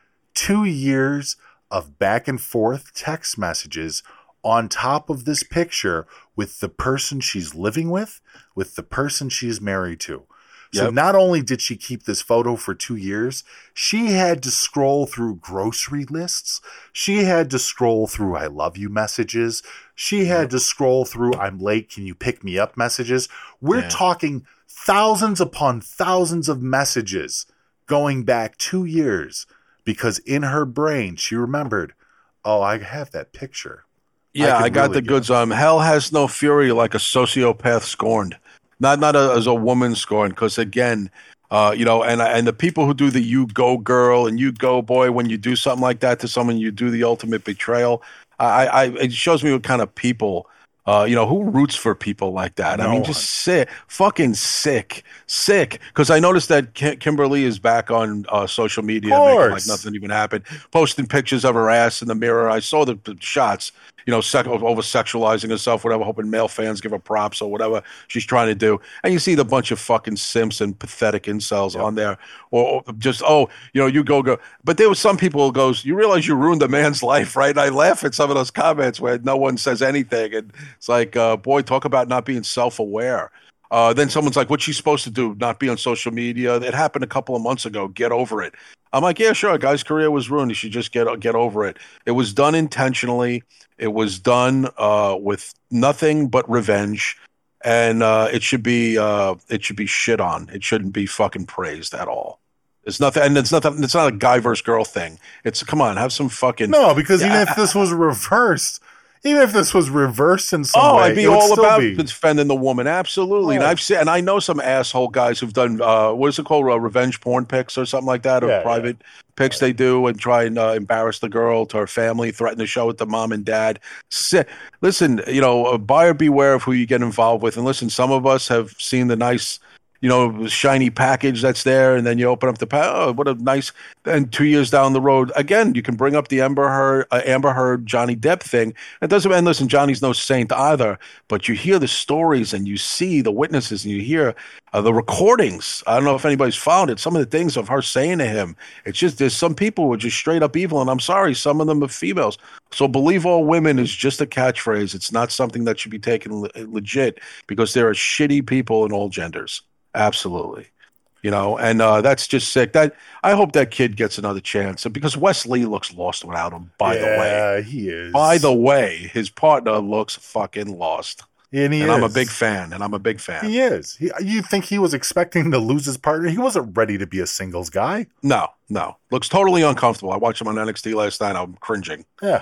B: Two years of back and forth text messages on top of this picture with the person she's living with, with the person she's married to. So
C: Yep.
B: not only did she keep this photo for two years, she had to scroll through grocery lists. She had to scroll through I love you messages. She had to scroll through I'm late, can you pick me up messages. We're
C: Yeah.
B: talking thousands upon thousands of messages going back two years because in her brain she remembered, oh, I have that picture.
C: Yeah,
B: I
C: I,
B: could
C: got
B: really
C: the
B: get
C: goods on. Hell has no fury like a sociopath scorned. Not not a, as a woman scorned, because again, uh, you know, and and the people who do the you go girl and you go boy when you do something like that to someone, you do the ultimate betrayal. I, I it shows me what kind of people, uh, you know, who roots for people like that. I
B: No
C: mean,
B: one.
C: just sick, fucking sick, sick. Because I noticed that Ki- Kimberly is back on uh, social media,
B: Of
C: making like
B: course.
C: nothing even happened, posting pictures of her ass in the mirror. I saw the, the shots. You know, sec- over sexualizing herself, whatever, hoping male fans give her props or whatever she's trying to do. And you see the bunch of fucking simps and pathetic incels
B: Yep.
C: on there, or, or just, oh, you know, you go, go. But there was some people who goes, you realize you ruined a man's life, right? And I laugh at some of those comments where no one says anything. And it's like, uh, boy, talk about not being self-aware. Uh, then someone's like, what's she supposed to do? Not be on social media? It happened a couple of months ago. Get over it. I'm like, yeah, sure. A guy's career was ruined. He should just get get over it. It was done intentionally. It was done uh, with nothing but revenge, and uh, it should be uh, it should be shit on. It shouldn't be fucking praised at all. It's nothing, and it's nothing. It's not a guy versus girl thing. It's come on, have some fucking.
B: No, because even
C: Yeah.
B: if this was reversed, even if this was reversed in some
C: Oh,
B: way,
C: I'd be
B: it would
C: all
B: still
C: about
B: be.
C: defending the woman. Absolutely. And
B: Oh.
C: I've seen, and I know some asshole guys who've done, uh, what is it called? Uh, revenge porn pics or something like that, or
B: Yeah,
C: private pics they do and try and uh, embarrass the girl to her family, threaten to show it to mom and dad. Si- Listen, you know, uh, buyer beware of who you get involved with. And listen, some of us have seen the nice, you know, shiny package that's there, and then you open up the pa- oh, what a nice. And two years down the road, again, you can bring up the Amber Heard, uh, Amber Heard, Johnny Depp thing. It doesn't. And listen, Johnny's no saint either, but you hear the stories and you see the witnesses and you hear uh, the recordings. I don't know if anybody's found it. Some of the things of her saying to him, it's just there's some people who are just straight up evil, and I'm sorry, some of them are females. So believe all women is just a catchphrase. It's not something that should be taken le- legit because there are shitty people in all genders. Absolutely. You know, and uh, that's just sick. That I hope that kid gets another chance because Wes Lee looks lost without him, by the way.
B: Yeah, he is.
C: By the way, his partner looks fucking lost.
B: and he
C: and
B: is.
C: I'm a big fan, and I'm a big fan.
B: He is. He, you think he was expecting to lose his partner? He wasn't ready to be a singles guy.
C: No, no. Looks totally uncomfortable. I watched him on N X T last night. I'm cringing.
B: Yeah.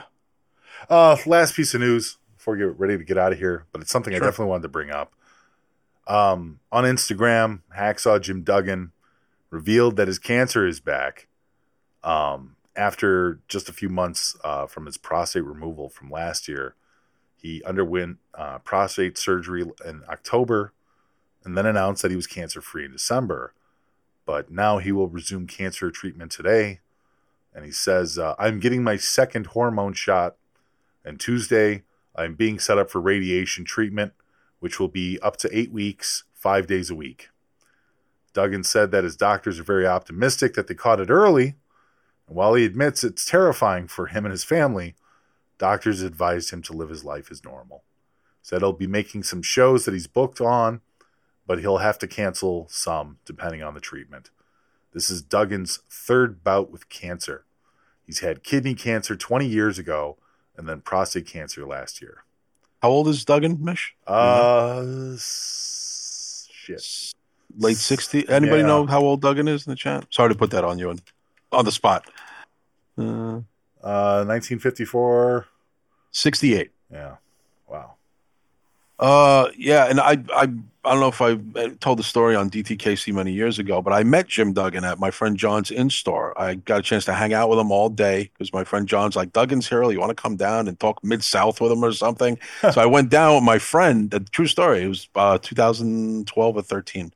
B: Uh, last piece of news before we get ready to get out of here, but it's something
C: Sure.
B: I definitely wanted to bring up. Um, on Instagram, Hacksaw Jim Duggan revealed that his cancer is back. Um, after just a few months uh, from his prostate removal from last year, he underwent uh, prostate surgery in October and then announced that he was cancer-free in December. But now he will resume cancer treatment today. And he says, uh, I'm getting my second hormone shot. And Tuesday, I'm being set up for radiation treatment, which will be up to eight weeks, five days a week. Duggan said that his doctors are very optimistic that they caught it early. And while he admits it's terrifying for him and his family, doctors advised him to live his life as normal. Said he'll be making some shows that he's booked on, but he'll have to cancel some depending on the treatment. This is Duggan's third bout with cancer. He's had kidney cancer twenty years ago and then prostate cancer last year.
C: How old is Duggan, Mish?
B: Uh, s- shit.
C: Late sixty. Anybody
B: Yeah.
C: know how old Duggan is in the chat? Sorry to put that on you on, on the spot. Uh,
B: Uh, nineteen fifty-four.
C: sixty-eight.
B: Yeah. Wow.
C: Uh, yeah, and I, I, I don't know if I told the story on D T K C many years ago, but I met Jim Duggan at my friend John's in-store. I got a chance to hang out with him all day because my friend John's like, Duggan's here. You want to come down and talk Mid-South with him or something? So I went down with my friend. The true story. It was uh, two thousand twelve or thirteen.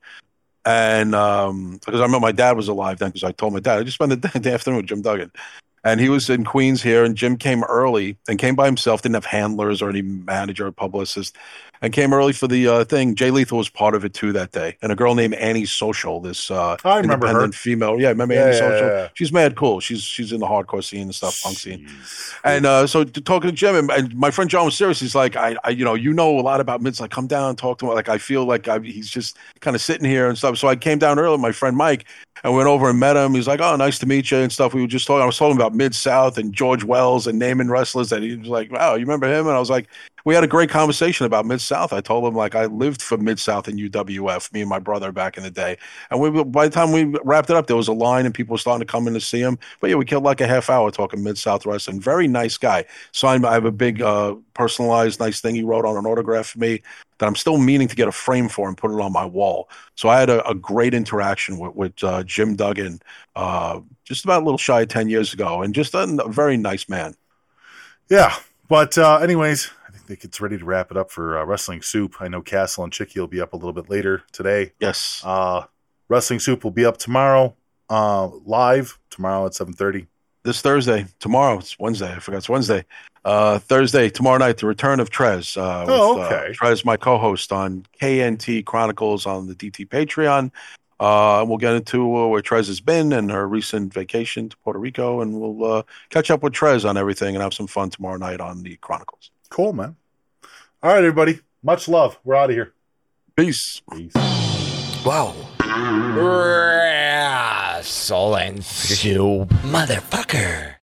C: And um, because I remember my dad was alive then because I told my dad, I just spent the, day, the afternoon with Jim Duggan. And he was in Queens here, and Jim came early and came by himself, didn't have handlers or any manager or publicist, and came early for the uh, thing. Jay Lethal was part of it, too, that day. And a girl named Annie Social, this uh,
B: I remember
C: independent
B: her.
C: female. Yeah, remember
B: Yeah,
C: Annie
B: yeah,
C: Social?
B: yeah, yeah.
C: She's mad cool. She's she's in the hardcore scene and stuff, punk scene. And uh, so to, talking to Jim, and, and my friend John was serious. He's like, I, I, you know, you know a lot about Mids. Like, come down and talk to him. Like, I feel like I, he's just kind of sitting here and stuff. So I came down early with my friend Mike, and went over and met him. He's like, oh, nice to meet you and stuff. We were just talking. I was talking about Mid-South and George Wells and naming wrestlers that he was like, wow, you remember him? And I was like, we had a great conversation about Mid-South. I told him, like, I lived for Mid-South and U W F, me and my brother back in the day. And we, by the time we wrapped it up, there was a line and people were starting to come in to see him. But yeah, we killed like a half hour talking Mid-South wrestling. Very nice guy. Signed, I have a big uh, personalized nice thing he wrote on an autograph for me that I'm still meaning to get a frame for and put it on my wall. So I had a, a great interaction with, with uh, Jim Duggan uh, just about a little shy of ten years ago, and just a, a very nice man.
B: Yeah, but uh, anyways, I think it's ready to wrap it up for uh, Wrestling Soup. I know Castle and Chicky will be up a little bit later today.
C: Yes.
B: Uh, Wrestling Soup will be up tomorrow, uh, live tomorrow at seven thirty.
C: This Thursday, tomorrow, it's Wednesday. I forgot it's Wednesday. Uh, Thursday, tomorrow night, the return of Trez. Uh,
B: Oh,
C: with,
B: okay.
C: Uh, Trez, my co-host on K N T Chronicles on the D T Patreon. Uh, we'll get into uh, where Trez has been and her recent vacation to Puerto Rico, and we'll uh, catch up with Trez on everything and have some fun tomorrow night on the Chronicles.
B: Cool, man. All right, everybody. Much love. We're out of here.
C: Peace.
B: Peace.
G: Wow. Wrestling Soup, motherfucker.